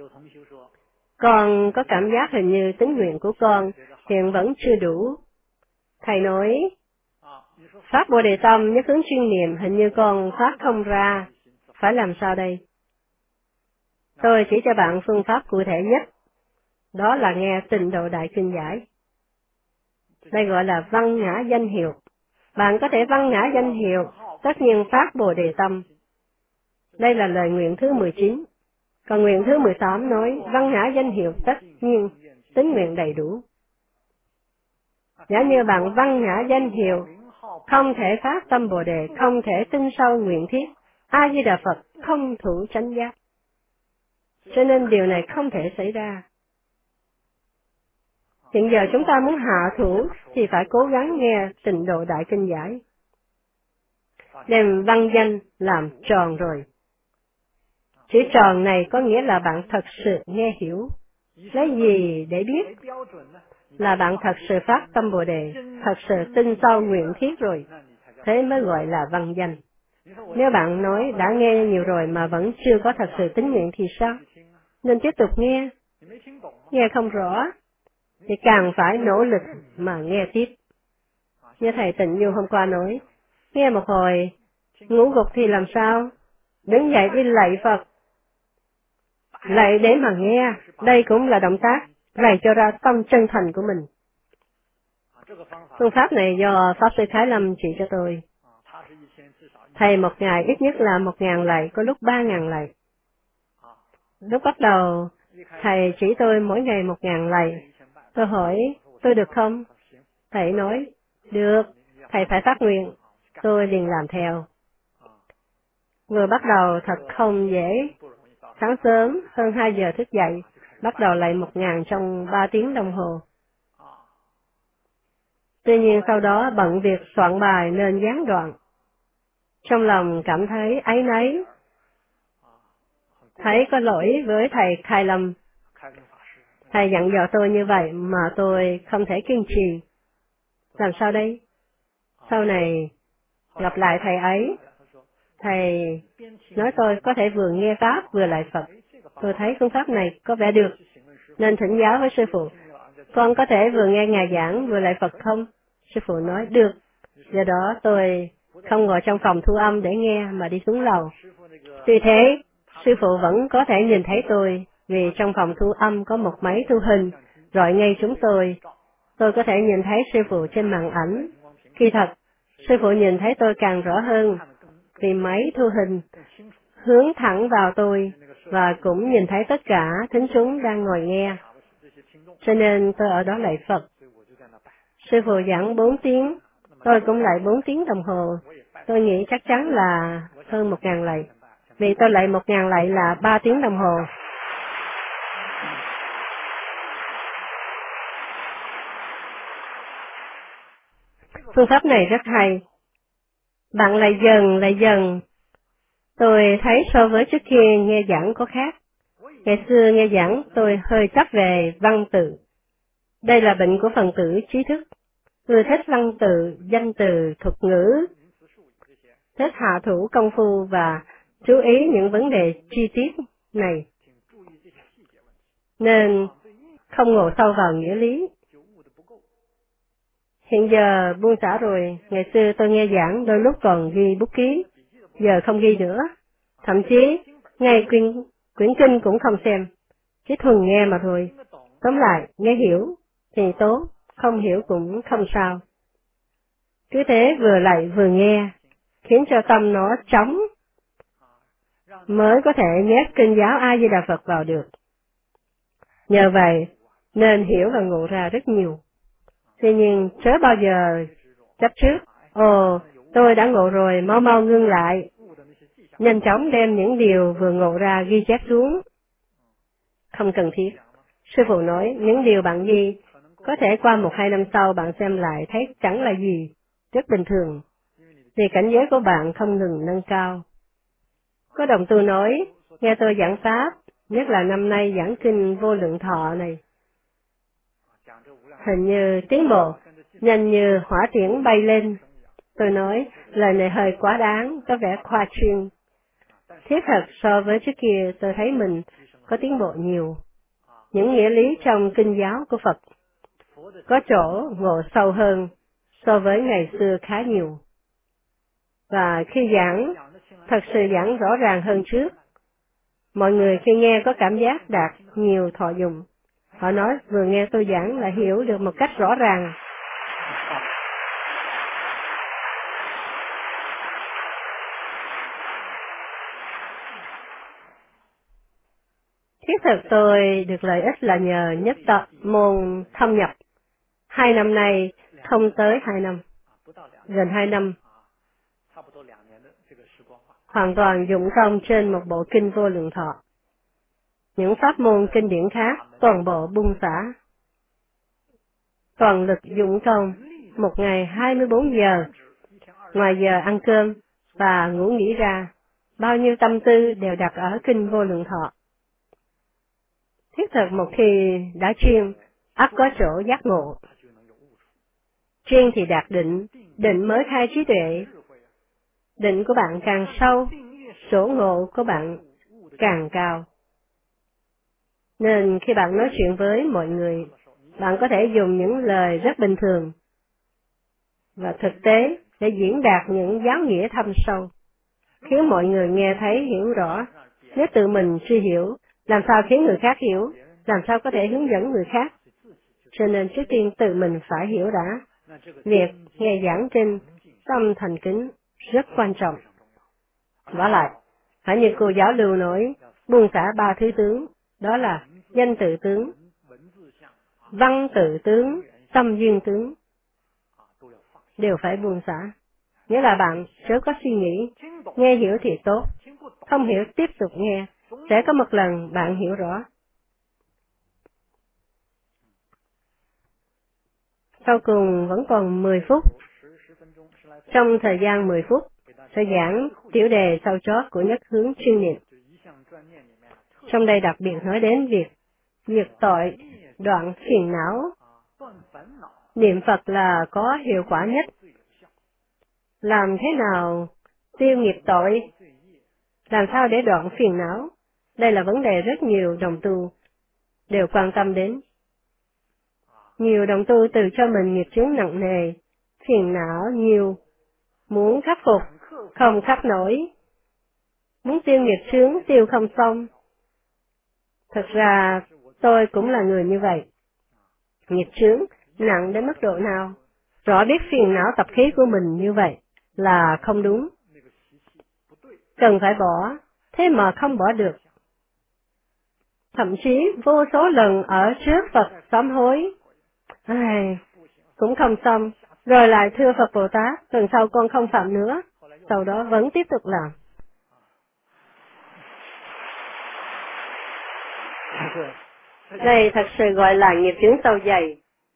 con có cảm giác hình như tín nguyện của con hiện vẫn chưa đủ. Thầy nói, Pháp Bồ Đề Tâm nhất hướng chuyên niệm hình như con phát không ra. Phải làm sao đây? Tôi chỉ cho bạn phương pháp cụ thể nhất. Đó là nghe Tịnh Độ Đại Kinh giải. Đây gọi là văn ngã danh hiệu. Bạn có thể văn ngã danh hiệu, tất nhiên phát Bồ Đề Tâm. Đây là lời nguyện thứ 19. Còn nguyện thứ 18 nói, văn ngã danh hiệu tất nhiên, tín nguyện đầy đủ. Giả như bạn văn ngã danh hiệu, không thể phát tâm Bồ Đề, không thể tin sâu nguyện thiết, A Di Đà Phật không thủ chánh giác. Cho nên điều này không thể xảy ra. Hiện giờ chúng ta muốn hạ thủ thì phải cố gắng nghe Tịnh Độ Đại Kinh giải. Đem văn danh làm tròn rồi. Chữ tròn này có nghĩa là bạn thật sự nghe hiểu. Lấy gì để biết? Là bạn thật sự phát tâm Bồ Đề, thật sự tin sâu nguyện thiết rồi. Thế mới gọi là văn danh. Nếu bạn nói đã nghe nhiều rồi mà vẫn chưa có thật sự tín nguyện thì sao? Nên tiếp tục nghe. Nghe không rõ, thì càng phải nỗ lực mà nghe tiếp. Như thầy Tịnh Du hôm qua nói, nghe một hồi, ngủ gục thì làm sao? Đứng dậy đi lạy Phật. Lạy để mà nghe, đây cũng là động tác, lạy cho ra tâm chân thành của mình. Phương pháp này do Pháp Sư Thái Lâm chỉ cho tôi. Thầy một ngày ít nhất là 1.000 lạy, có lúc 3.000 lạy. Lúc bắt đầu, thầy chỉ tôi mỗi ngày 1.000 lạy. Tôi hỏi, tôi được không? Thầy nói, được, thầy phải phát nguyện. Tôi liền làm theo. Vừa bắt đầu thật không dễ. Sáng sớm, hơn 2 giờ thức dậy, bắt đầu lạy 1.000 trong 3 tiếng đồng hồ. Tuy nhiên sau đó bận việc soạn bài nên gián đoạn. Trong lòng cảm thấy áy náy, thấy có lỗi với thầy Khai Lâm. Thầy dặn dò tôi như vậy mà tôi không thể kiên trì. Làm sao đây? Sau này, gặp lại thầy ấy, thầy nói tôi có thể vừa nghe Pháp vừa lại Phật. Tôi thấy phương pháp này có vẻ được, nên thỉnh giáo với sư phụ. Con có thể vừa nghe Ngài giảng vừa lại Phật không? Sư phụ nói, được. Do đó tôi không ngồi trong phòng thu âm để nghe mà đi xuống lầu. Tuy thế, sư phụ vẫn có thể nhìn thấy tôi, vì trong phòng thu âm có một máy thu hình, rọi ngay chúng tôi. Tôi có thể nhìn thấy sư phụ trên màn ảnh. Khi thật, sư phụ nhìn thấy tôi càng rõ hơn, vì máy thu hình hướng thẳng vào tôi, và cũng nhìn thấy tất cả thính chúng đang ngồi nghe. Cho nên tôi ở đó lạy Phật. Sư phụ giảng 4 tiếng, tôi cũng lạy 4 tiếng đồng hồ. Tôi nghĩ chắc chắn là hơn 1.000 lạy. Vì tôi lạy 1.000 lạy là 3 tiếng đồng hồ. Phương pháp này rất hay. Bạn lạy dần. Tôi thấy so với trước kia nghe giảng có khác. Ngày xưa nghe giảng tôi hơi chấp về văn tự. Đây là bệnh của phần tử trí thức. Tôi thích văn tự, danh từ, thuật ngữ, thích hạ thủ công phu và chú ý những vấn đề chi tiết này. Nên không ngộ sâu vào nghĩa lý. Hiện giờ buông xả rồi, ngày xưa tôi nghe giảng đôi lúc còn ghi bút ký, giờ không ghi nữa. Thậm chí, ngay quyển kinh cũng không xem, chỉ thuần nghe mà thôi. Tóm lại, nghe hiểu thì tốt, không hiểu cũng không sao. Cứ thế vừa lạy vừa nghe, khiến cho tâm nó trống, mới có thể nhét kinh giáo A Di Đà Phật vào được. Nhờ vậy, nên hiểu và ngộ ra rất nhiều. Tuy nhiên, chớ bao giờ chấp trước, tôi đã ngộ rồi, mau ngưng lại. Nhanh chóng đem những điều vừa ngộ ra ghi chép xuống. Không cần thiết. Sư phụ nói, những điều bạn ghi, có thể qua 1-2 năm sau bạn xem lại thấy chẳng là gì, rất bình thường. Vì cảnh giới của bạn không ngừng nâng cao. Có đồng tu nói, nghe tôi giảng Pháp, nhất là năm nay giảng kinh Vô Lượng Thọ này. Hình như tiến bộ, nhanh như hỏa tiễn bay lên. Tôi nói, lời này hơi quá đáng, có vẻ khoa trương. Thiết thật so với trước kia tôi thấy mình có tiến bộ nhiều. Những nghĩa lý trong kinh giáo của Phật có chỗ ngộ sâu hơn so với ngày xưa khá nhiều. Và khi giảng, thật sự giảng rõ ràng hơn trước. Mọi người khi nghe có cảm giác đạt nhiều thọ dụng. Họ nói vừa nghe tôi giảng là hiểu được một cách rõ ràng. Thiết thực tôi được lợi ích là nhờ nhất tập môn thâm nhập. 2 năm nay, không tới 2 năm, gần 2 năm. Hoàn toàn dụng công trên một bộ kinh Vô Lượng Thọ. Những pháp môn kinh điển khác, toàn bộ buông xả. Toàn lực dụng công, một ngày 24 giờ, ngoài giờ ăn cơm và ngủ nghỉ ra, bao nhiêu tâm tư đều đặt ở kinh Vô Lượng Thọ. Thiết thực một khi đã chuyên, ắt có chỗ giác ngộ. Chuyên thì đạt định, định mới khai trí tuệ. Định của bạn càng sâu, chỗ ngộ của bạn càng cao. Nên khi bạn nói chuyện với mọi người, bạn có thể dùng những lời rất bình thường và thực tế để diễn đạt những giáo nghĩa thâm sâu, khiến mọi người nghe thấy hiểu rõ. Nếu tự mình chưa hiểu, làm sao khiến người khác hiểu, làm sao có thể hướng dẫn người khác. Cho nên trước tiên tự mình phải hiểu đã. Việc nghe giảng kinh, tâm thành kính rất quan trọng. Vả lại, hãy như cô giáo Lưu nói, buông xả ba thứ tướng, đó là danh tự tướng, văn tự tướng, tâm duyên tướng, đều phải buông xả. Nghĩa là bạn chớ có suy nghĩ, nghe hiểu thì tốt, không hiểu tiếp tục nghe, sẽ có một lần bạn hiểu rõ. Sau cùng vẫn còn 10 phút. Trong thời gian 10 phút, sẽ giảng tiểu đề sau chót của nhất hướng chuyên niệm. Trong đây đặc biệt nói đến việc diệt tội, đoạn phiền não. Niệm Phật là có hiệu quả nhất. Làm thế nào tiêu nghiệp tội? Làm sao để đoạn phiền não? Đây là vấn đề rất nhiều đồng tu đều quan tâm đến. Nhiều đồng tu tự cho mình nghiệp chướng nặng nề, phiền não nhiều, muốn khắc phục, không khắc nổi. Muốn tiêu nghiệp chướng tiêu không xong. Thật ra, tôi cũng là người như vậy. Nghiệp chướng nặng đến mức độ nào? Rõ biết phiền não tập khí của mình như vậy là không đúng. Cần phải bỏ, thế mà không bỏ được. Thậm chí vô số lần ở trước Phật sám hối. Cũng không xong, rồi lại thưa Phật Bồ Tát, lần sau con không phạm nữa, sau đó vẫn tiếp tục làm. Đây thật sự gọi là nghiệp chướng sâu dày.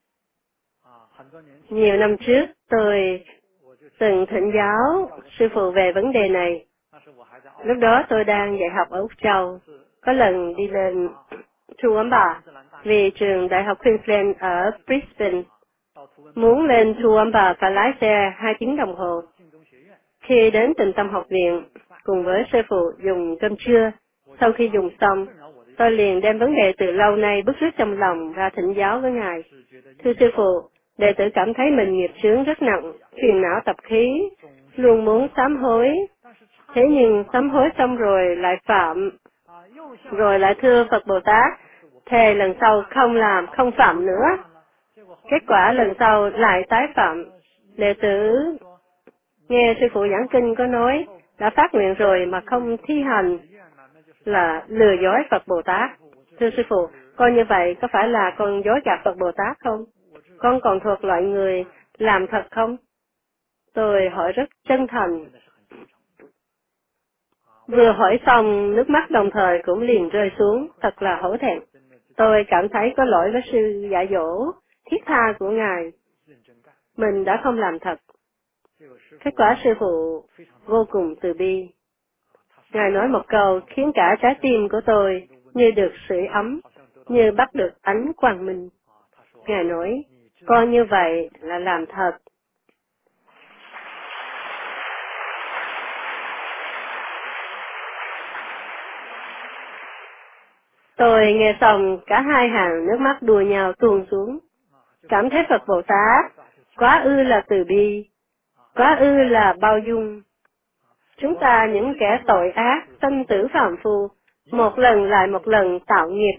Nhiều năm trước, tôi từng thỉnh giáo sư phụ về vấn đề này. Lúc đó tôi đang dạy học ở Úc Châu, có lần đi lên Thu Ấm Bà, vì trường Đại học Queensland ở Brisbane. Muốn lên Thu Ấm Bà phải lái xe 2 tiếng đồng hồ. Khi đến Tịnh Tâm Học viện, cùng với sư phụ dùng cơm trưa, sau khi dùng xong, tôi liền đem vấn đề từ lâu nay bức rứt trong lòng ra thỉnh giáo với Ngài. Thưa sư phụ, đệ tử cảm thấy mình nghiệp chướng rất nặng, phiền não tập khí, luôn muốn sám hối. Thế nhưng sám hối xong rồi lại phạm, rồi lại thưa Phật Bồ Tát, thề lần sau không làm, không phạm nữa. Kết quả lần sau lại tái phạm. Đệ tử nghe sư phụ giảng kinh có nói, đã phát nguyện rồi mà không thi hành là lừa dối Phật Bồ Tát. Thưa sư phụ, con như vậy có phải là con dối gạt Phật Bồ Tát không? Con còn thuộc loại người làm thật không? Tôi hỏi rất chân thành. Vừa hỏi xong, nước mắt đồng thời cũng liền rơi xuống, thật là hổ thẹn. Tôi cảm thấy có lỗi với sư dạy dỗ, thiết tha của Ngài. Mình đã không làm thật. Kết quả sư phụ vô cùng từ bi. Ngài nói một câu khiến cả trái tim của tôi như được sưởi ấm, như bắt được ánh quang minh. Ngài nói, con như vậy là làm thật. Tôi nghe xong cả hai hàng nước mắt đùa nhau tuôn xuống. Cảm thấy Phật Bồ Tát quá ư là từ bi, quá ư là bao dung. Chúng ta những kẻ tội ác, sanh tử phàm phu, một lần lại một lần tạo nghiệp,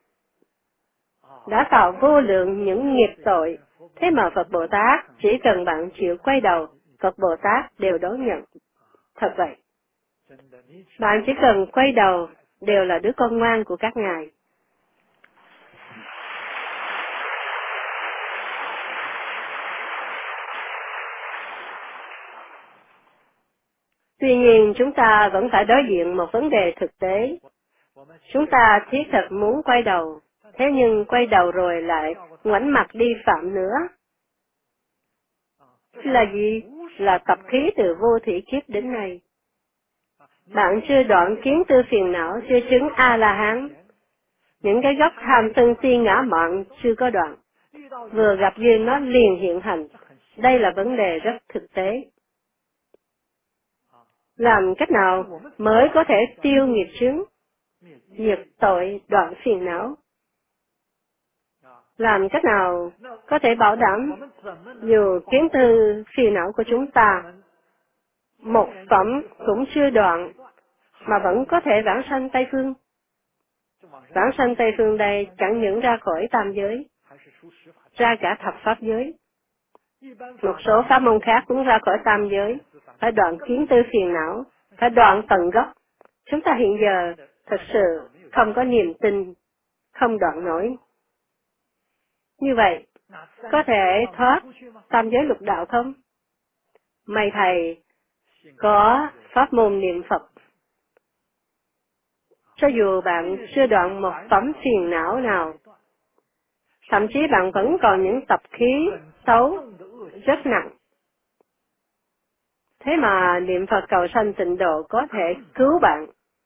đã tạo vô lượng những nghiệp tội. Thế mà Phật Bồ Tát chỉ cần bạn chịu quay đầu, Phật Bồ Tát đều đón nhận. Thật vậy. Bạn chỉ cần quay đầu, đều là đứa con ngoan của các ngài. Tuy nhiên, chúng ta vẫn phải đối diện một vấn đề thực tế. Chúng ta thiết thực muốn quay đầu, thế nhưng quay đầu rồi lại ngoảnh mặt đi phạm nữa. Là gì? Là tập khí từ vô thủy kiếp đến nay. Bạn chưa đoạn kiến tư phiền não, chưa chứng A-la-hán. Những cái gốc tham sân si ngã mạn chưa có đoạn. Vừa gặp duyên nó liền hiện hành. Đây là vấn đề rất thực tế. Làm cách nào mới có thể tiêu nghiệp chướng, diệt tội, đoạn phiền não? Làm cách nào có thể bảo đảm dù kiến tư phiền não của chúng ta một phẩm cũng chưa đoạn mà vẫn có thể vãng sanh Tây Phương? Vãng sanh Tây Phương đây chẳng những ra khỏi tam giới, ra cả thập pháp giới. Một số pháp môn khác cũng ra khỏi tam giới, phải đoạn kiến tư phiền não, phải đoạn tận gốc. Chúng ta hiện giờ thật sự không có niềm tin, không đoạn nổi. Như vậy, có thể thoát tam giới lục đạo không? May thầy có pháp môn niệm Phật. Cho dù bạn chưa đoạn một tấm phiền não nào, thậm chí bạn vẫn còn những tập khí xấu rất nặng. Thế mà niệm Phật cầu sanh tịnh độ có thể cứu bạn.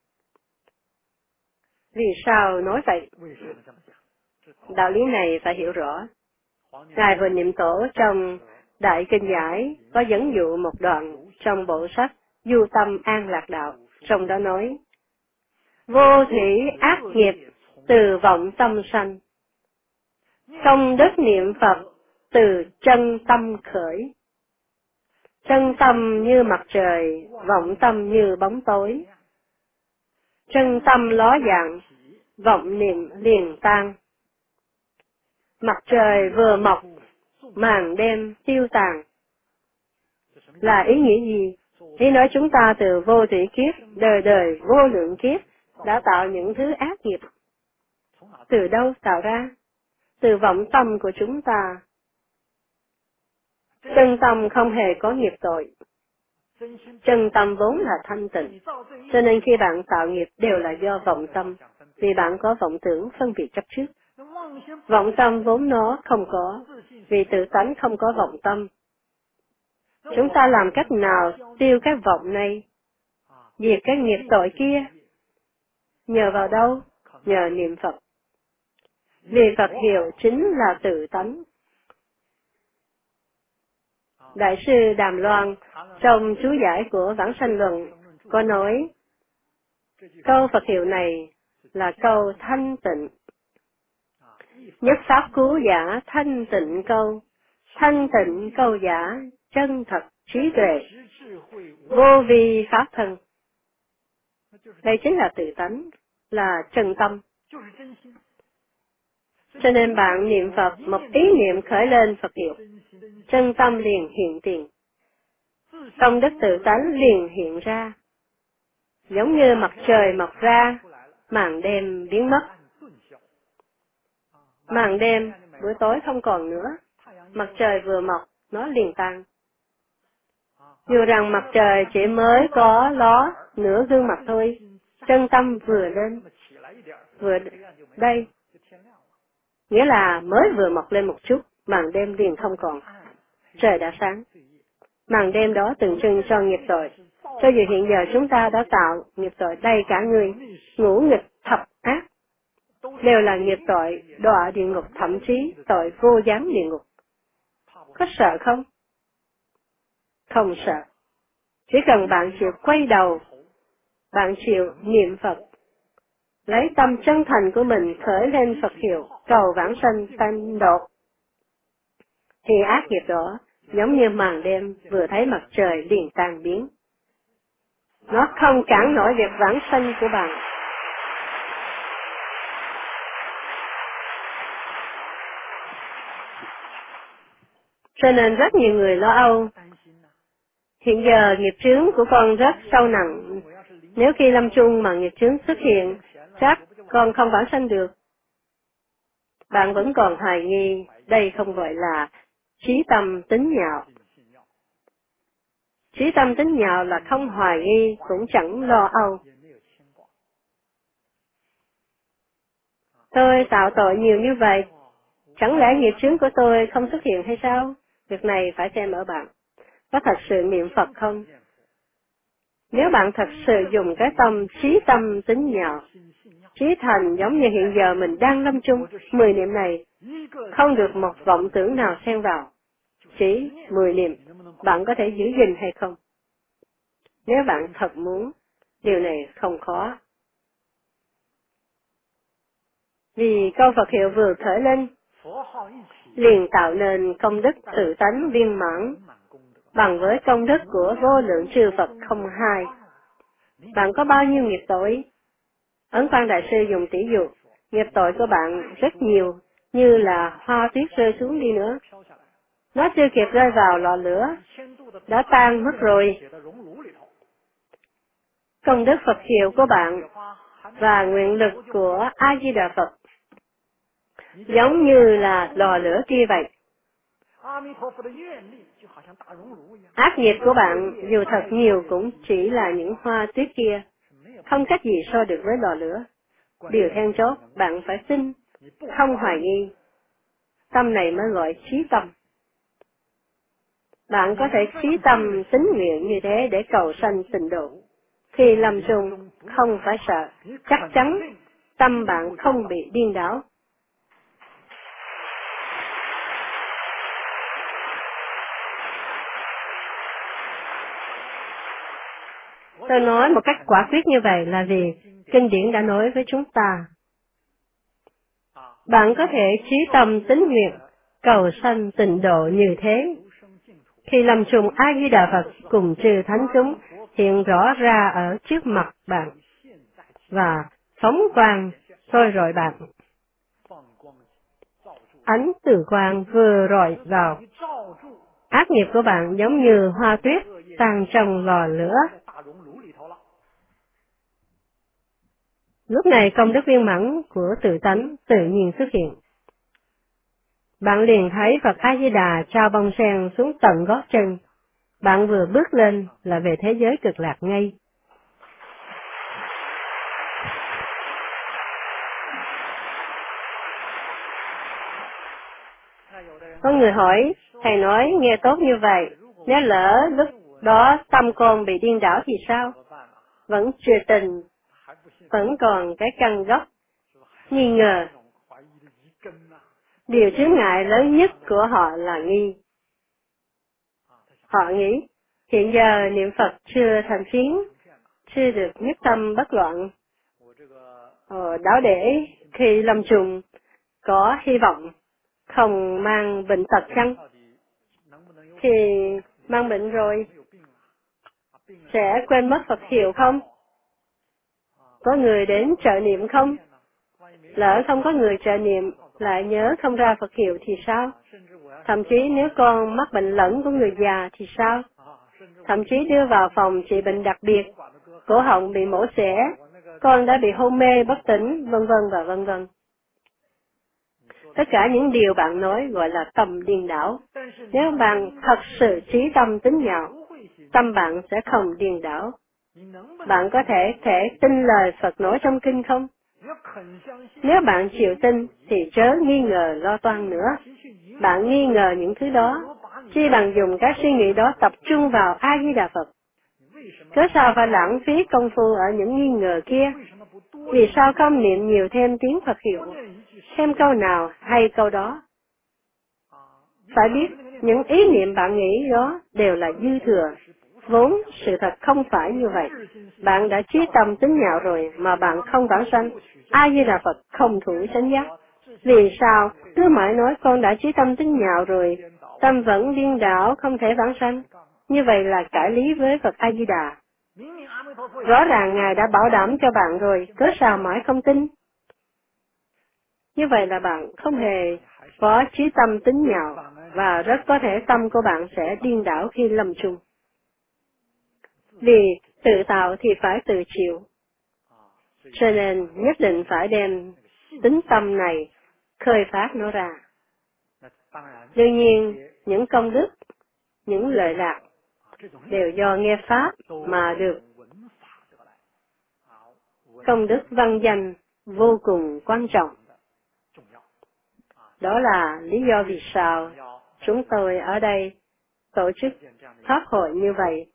Vì sao nói vậy? Đạo lý này phải hiểu rõ. Ngài Huệ Niệm Tổ trong Đại Kinh Giải có dẫn dụ một đoạn trong bộ sách Du Tâm An Lạc Đạo, trong đó nói: vô thủy ác nghiệp từ vọng tâm sanh, công đức niệm Phật từ chân tâm khởi. Chân tâm như mặt trời, vọng tâm như bóng tối. Chân tâm ló dạng, vọng niệm liền tan. Mặt trời vừa mọc, màn đêm tiêu tàn. Là ý nghĩa gì? Ý nói chúng ta từ vô thủy kiếp, đời đời vô lượng kiếp, đã tạo những thứ ác nghiệp. Từ đâu tạo ra? Từ vọng tâm của chúng ta. Chân tâm không hề có nghiệp tội. Chân tâm vốn là thanh tịnh. Cho nên khi bạn tạo nghiệp đều là do vọng tâm, vì bạn có vọng tưởng phân biệt chấp trước. Vọng tâm vốn nó không có, vì tự tánh không có vọng tâm. Chúng ta làm cách nào tiêu cái vọng này, diệt cái nghiệp tội kia? Nhờ vào đâu? Nhờ niệm Phật. Vì Phật hiệu chính là tự tánh. Đại sư Đàm Loan trong chú giải của Vãng Sanh Luận có nói, câu Phật hiệu này là câu thanh tịnh. Nhất pháp cứu giả thanh tịnh câu, thanh tịnh câu giả chân thật trí tuệ, vô vi pháp thân. Đây chính là tự tánh, là chân tâm. Cho nên bạn niệm Phật, một ý niệm khởi lên Phật hiệu, chân tâm liền hiện tiền. Công đức tự tánh liền hiện ra. Giống như mặt trời mọc ra, màn đêm biến mất. Màn đêm, buổi tối không còn nữa. Mặt trời vừa mọc, nó liền tan. Dù rằng mặt trời chỉ mới có ló nửa gương mặt thôi, chân tâm vừa lên, vừa đây, nghĩa là mới vừa mọc lên một chút, màn đêm liền không còn. Trời đã sáng. Màn đêm đó tượng trưng cho nghiệp tội. Cho dù hiện giờ chúng ta đã tạo nghiệp tội đầy cả người, ngũ nghịch thập ác, đều là nghiệp tội đọa địa ngục, thậm chí tội vô gián địa ngục. Có sợ không? Không sợ. Chỉ cần bạn chịu quay đầu, bạn chịu niệm Phật, lấy tâm chân thành của mình khởi lên Phật hiệu, cầu vãng sanh tịnh độ, thì ác nghiệp đó giống như màn đêm vừa thấy mặt trời liền tan biến. Nó không cản nổi việc vãng sanh của bạn. Cho nên rất nhiều người lo âu. Hiện giờ nghiệp chướng của con rất sâu nặng. Nếu khi lâm chung mà nghiệp chướng xuất hiện, chắc con không vãng sanh được. Bạn vẫn còn hoài nghi, đây không gọi là trí tâm tính nhạo. Trí tâm tính nhạo là không hoài nghi, cũng chẳng lo âu. Tôi tạo tội nhiều như vậy, chẳng lẽ nghiệp chướng của tôi không xuất hiện hay sao? Việc này phải xem ở bạn. Có thật sự niệm Phật không? Nếu bạn thật sự dùng cái tâm trí tâm tính nhạo, trí thành giống như hiện giờ mình đang lâm chung, 10 niệm này, không được một vọng tưởng nào xen vào. Chỉ 10 niệm, bạn có thể giữ gìn hay không? Nếu bạn thật muốn, điều này không khó. Vì câu Phật hiệu vừa khởi lên, liền tạo nên công đức tự tánh viên mãn, bằng với công đức của vô lượng chư Phật không hai. Bạn có bao nhiêu nghiệp tội? Ấn Quang Đại Sư dùng tỷ dụ, nghiệp tội của bạn rất nhiều, như là hoa tuyết rơi xuống đi nữa. Nó chưa kịp rơi vào lò lửa, đã tan mất rồi. công đức Phật hiệu của bạn và nguyện lực của A Di Đà Phật giống như là lò lửa kia vậy. Ác nghiệp của bạn dù thật nhiều cũng chỉ là những hoa tuyết kia, không cách gì so được với lò lửa. Điều then chốt, bạn phải tin, không hoài nghi. Tâm này mới gọi chí tâm. Bạn có thể chí tâm tín nguyện như thế để cầu sanh tịnh độ. Khi lâm chung, không phải sợ, chắc chắn tâm bạn không bị điên đảo. Tôi nói một cách quả quyết như vậy là vì kinh điển đã nói với chúng ta. Bạn có thể chí tâm tín nguyện, cầu sanh tịnh độ như thế. Khi lâm chung A Di Đà Phật cùng chư thánh chúng hiện rõ ra ở trước mặt bạn và phóng quang soi rọi bạn. Ánh từ quang vừa rọi vào. Ác nghiệp của bạn giống như hoa tuyết tan trong lò lửa. Lúc này công đức viên mãn của tự tánh tự nhiên xuất hiện. Bạn liền thấy Phật A Di Đà trao bông sen xuống tận gót chân. Bạn vừa bước lên là về thế giới cực lạc ngay. Có người hỏi, thầy nói nghe tốt như vậy, nếu lỡ lúc đó tâm con bị điên đảo thì sao? Vẫn chưa tin, vẫn còn cái căn gốc, nghi ngờ. Điều chướng ngại lớn nhất của họ là nghi. Họ nghĩ, hiện giờ niệm Phật chưa thành phiến, chưa được nhất tâm bất loạn. Đáo để khi lâm chung có hy vọng, không mang bệnh tật chăng? Thì mang bệnh rồi, sẽ quên mất Phật hiệu không? Có người đến trợ niệm không? Lỡ không có người trợ niệm, lại nhớ không ra Phật hiệu thì sao? Thậm chí nếu con mắc bệnh lẫn của người già thì sao? Thậm chí đưa vào phòng trị bệnh đặc biệt, cổ họng bị mổ xẻ, con đã bị hôn mê bất tỉnh, vân vân và vân vân. Tất cả những điều bạn nói gọi là tâm điên đảo. Nếu bạn thật sự trí tâm tín nhạo, tâm bạn sẽ không điên đảo. Bạn có thể tin lời Phật nói trong kinh không? Nếu bạn chịu tin thì chớ nghi ngờ lo toan nữa. Bạn nghi ngờ những thứ đó, chi bằng dùng cái suy nghĩ đó tập trung vào A Di Đà Phật. Cớ sao phải lãng phí công phu ở những nghi ngờ kia? Vì sao không niệm nhiều thêm tiếng Phật hiệu? Thêm câu nào hay câu đó? Phải biết, những ý niệm bạn nghĩ đó đều là dư thừa. Vốn sự thật không phải như vậy. Bạn đã chí tâm tín nhạo rồi mà bạn không vãng sanh. A Di Đà Phật không thủ chánh giác. Vì sao cứ mãi nói con đã chí tâm tín nhạo rồi, tâm vẫn điên đảo không thể vãng sanh? Như vậy là cãi lý với Phật A Di Đà. Rõ ràng Ngài đã bảo đảm cho bạn rồi, cớ sao mãi không tin? Như vậy là bạn không hề có chí tâm tín nhạo và rất có thể tâm của bạn sẽ điên đảo khi lâm chung. Vì tự tạo thì phải tự chịu. Cho nên nhất định phải đem tính tâm này khơi phát nó ra. Đương nhiên, những công đức, những lợi lạc đều do nghe Pháp mà được. Công đức văn danh vô cùng quan trọng. Đó là lý do vì sao chúng tôi ở đây tổ chức pháp hội như vậy.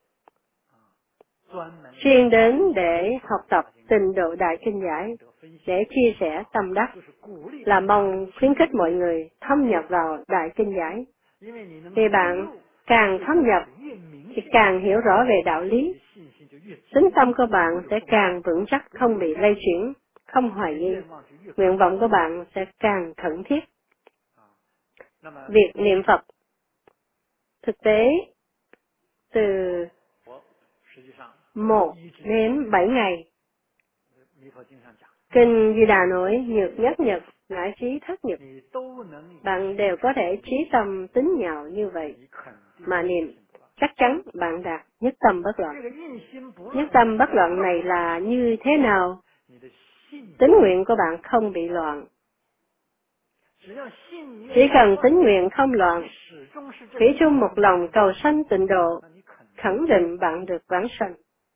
Chuyên đến để học tập Tịnh Độ Đại Kinh Giải, để chia sẻ tâm đắc, là mong khuyến khích mọi người thâm nhập vào Đại Kinh Giải. Vì bạn càng thâm nhập thì càng hiểu rõ về đạo lý, tính tâm của bạn sẽ càng vững chắc, không bị lay chuyển, không hoài nghi. Nguyện vọng của bạn sẽ càng khẩn thiết. Việc niệm Phật thực tế từ 1 đến 7 ngày. Kinh Di Đà nói nhược nhất nhật, ngãi trí thất nhật. Bạn đều có thể trí tâm tín nhạo như vậy mà niệm, chắc chắn bạn đạt nhất tâm bất loạn. Nhất tâm bất loạn này là như thế nào? Tín nguyện của bạn không bị loạn. Chỉ cần tín nguyện không loạn, thủy chung một lòng cầu sanh tịnh độ, khẳng định bạn được vãng sanh.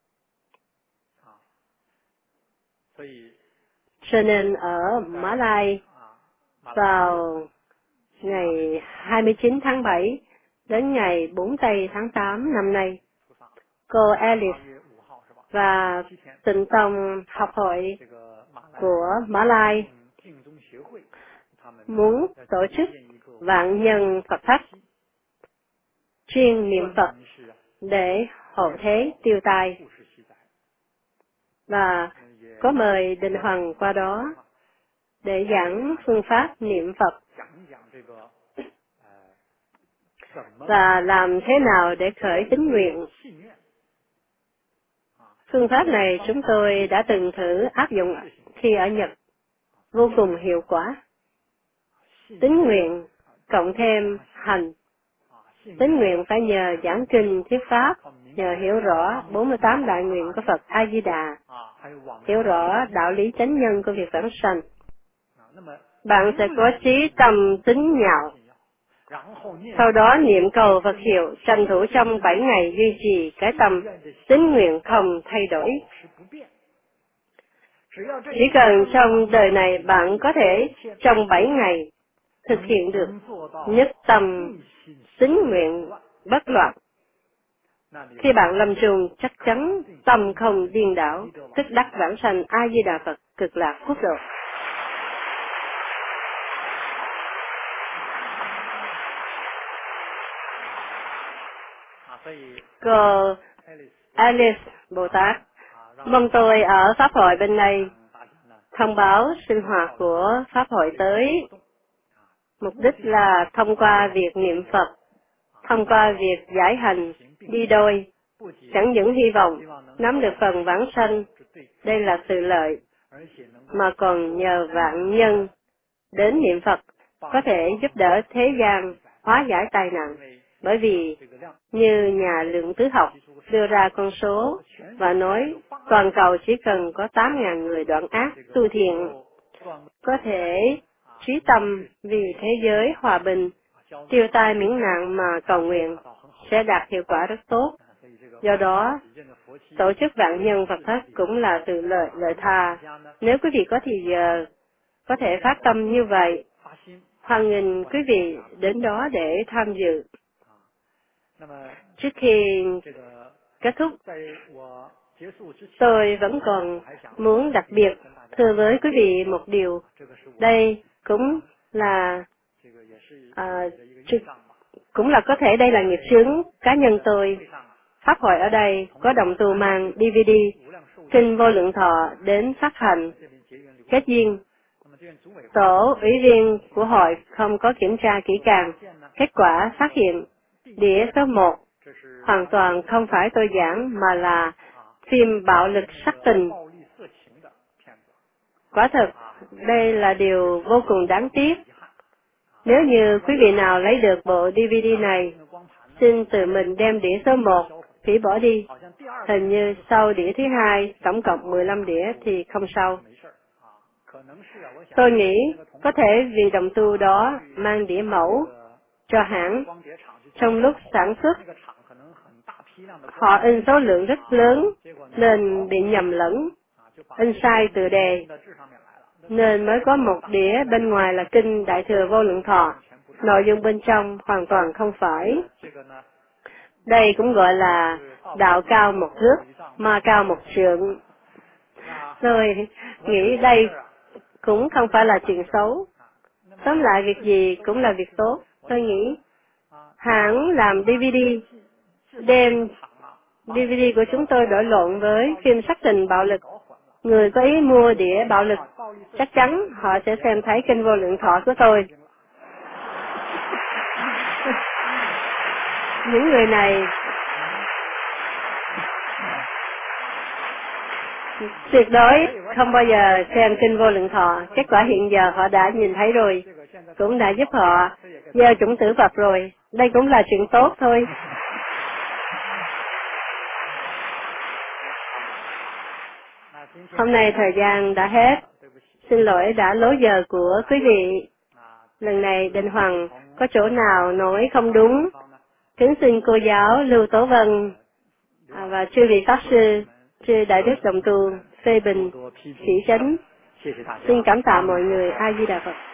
Cho nên ở Mã Lai, vào ngày 29 tháng 7 đến ngày 4 tây tháng 8 năm nay, cô Alice và Tịnh Tông học hội của Mã Lai muốn tổ chức vạn nhân Phật thất chuyên niệm Phật để hộ thế tiêu tai, và có mời Định Hoàng qua đó để giảng phương pháp niệm Phật và làm thế nào để khởi tín nguyện. Phương pháp này chúng tôi đã từng thử áp dụng khi ở Nhật, vô cùng hiệu quả. Tín nguyện cộng thêm hành. Tín nguyện phải nhờ giảng kinh thuyết pháp, nhờ hiểu rõ 48 đại nguyện của Phật A Di Đà, hiểu rõ đạo lý chánh nhân của việc vãng sanh. Bạn sẽ có trí tâm tín nhạo. Sau đó niệm cầu Phật hiệu, tranh thủ trong 7 ngày duy trì cái tâm tín nguyện không thay đổi. Chỉ cần trong đời này bạn có thể trong 7 ngày thực hiện được nhất tâm tín nguyện bất loạn, khi bạn lâm chung chắc chắn tâm không điên đảo, tức đắc vãng sanh A Di Đà Phật cực lạc quốc độ. Cô Alice Bồ Tát mong tôi ở Pháp hội bên này thông báo sinh hoạt của Pháp hội tới. Mục đích là thông qua việc niệm Phật, thông qua việc giải hành đi đôi, chẳng những hy vọng nắm được phần vãng sanh, đây là sự lợi, mà còn nhờ vạn nhân đến niệm Phật có thể giúp đỡ thế gian hóa giải tai nạn. Bởi vì như nhà lượng tứ học đưa ra con số và nói toàn cầu chỉ cần có 8.000 người đoạn ác tu thiện có thể trí tâm vì thế giới hòa bình, tiêu tai miễn nạn mà cầu nguyện sẽ đạt hiệu quả rất tốt. Do đó, tổ chức vạn nhân Phật thất cũng là sự lợi tha. Nếu quý vị có thì giờ có thể phát tâm như vậy, hoan nghênh quý vị đến đó để tham dự. Trước khi kết thúc, tôi vẫn còn muốn đặc biệt thưa với quý vị một điều. Đây cũng là có thể đây là nghiệp chướng cá nhân tôi. Pháp hội ở đây có đồng tu mang DVD Kinh Vô Lượng Thọ đến phát hành kết duyên. Tổ ủy viên của hội không có kiểm tra kỹ càng, kết quả phát hiện đĩa số 1 hoàn toàn không phải tôi giảng mà là phim bạo lực sắc tình. Quả thật, đây là điều vô cùng đáng tiếc. Nếu như quý vị nào lấy được bộ DVD này, xin tự mình đem đĩa số 1 hủy bỏ đi. Hình như sau đĩa thứ 2, tổng cộng 15 đĩa thì không sao. Tôi nghĩ có thể vì đồng tu đó mang đĩa mẫu cho hãng. Trong lúc sản xuất, họ in số lượng rất lớn nên bị nhầm lẫn, in sai tựa đề, nên mới có một đĩa bên ngoài là Kinh Đại Thừa Vô Lượng Thọ, nội dung bên trong hoàn toàn không phải. Đây cũng gọi là đạo cao một thước, ma cao một trượng. Tôi nghĩ đây cũng không phải là chuyện xấu. Tóm lại việc gì cũng là việc tốt. Tôi nghĩ hãng làm DVD, đem DVD của chúng tôi đổi lộn với phim sắc tình bạo lực. Người có ý mua đĩa bạo lực, chắc chắn họ sẽ xem thấy Kinh Vô Lượng Thọ của tôi. Những người này tuyệt đối không bao giờ xem Kinh Vô Lượng Thọ. Kết quả hiện giờ họ đã nhìn thấy rồi, cũng đã giúp họ gieo chủng tử Phật rồi. Đây cũng là chuyện tốt thôi. Hôm nay thời gian đã hết. Xin lỗi đã lố giờ của quý vị. Lần này Định Hoàng có chỗ nào nói không đúng? Kính xin cô giáo Lưu Tố Vân và chư vị pháp sư, chư đại đức đồng tu phê bình, chỉ tránh. Xin cảm tạ mọi người. A Di Đà Phật.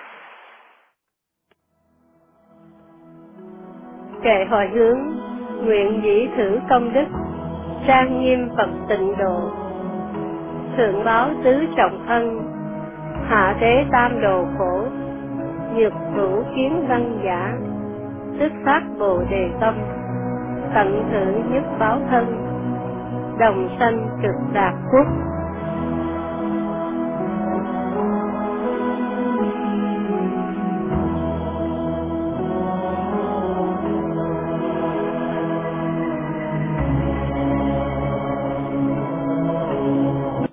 Kệ hồi hướng, nguyện dĩ thử công đức, trang nghiêm Phật tịnh độ, thượng báo tứ trọng ân, hạ tế tam đồ khổ, nhược hữu kiến văn giả, tức phát bồ đề tâm, tận thử nhất báo thân, đồng sanh cực lạc quốc.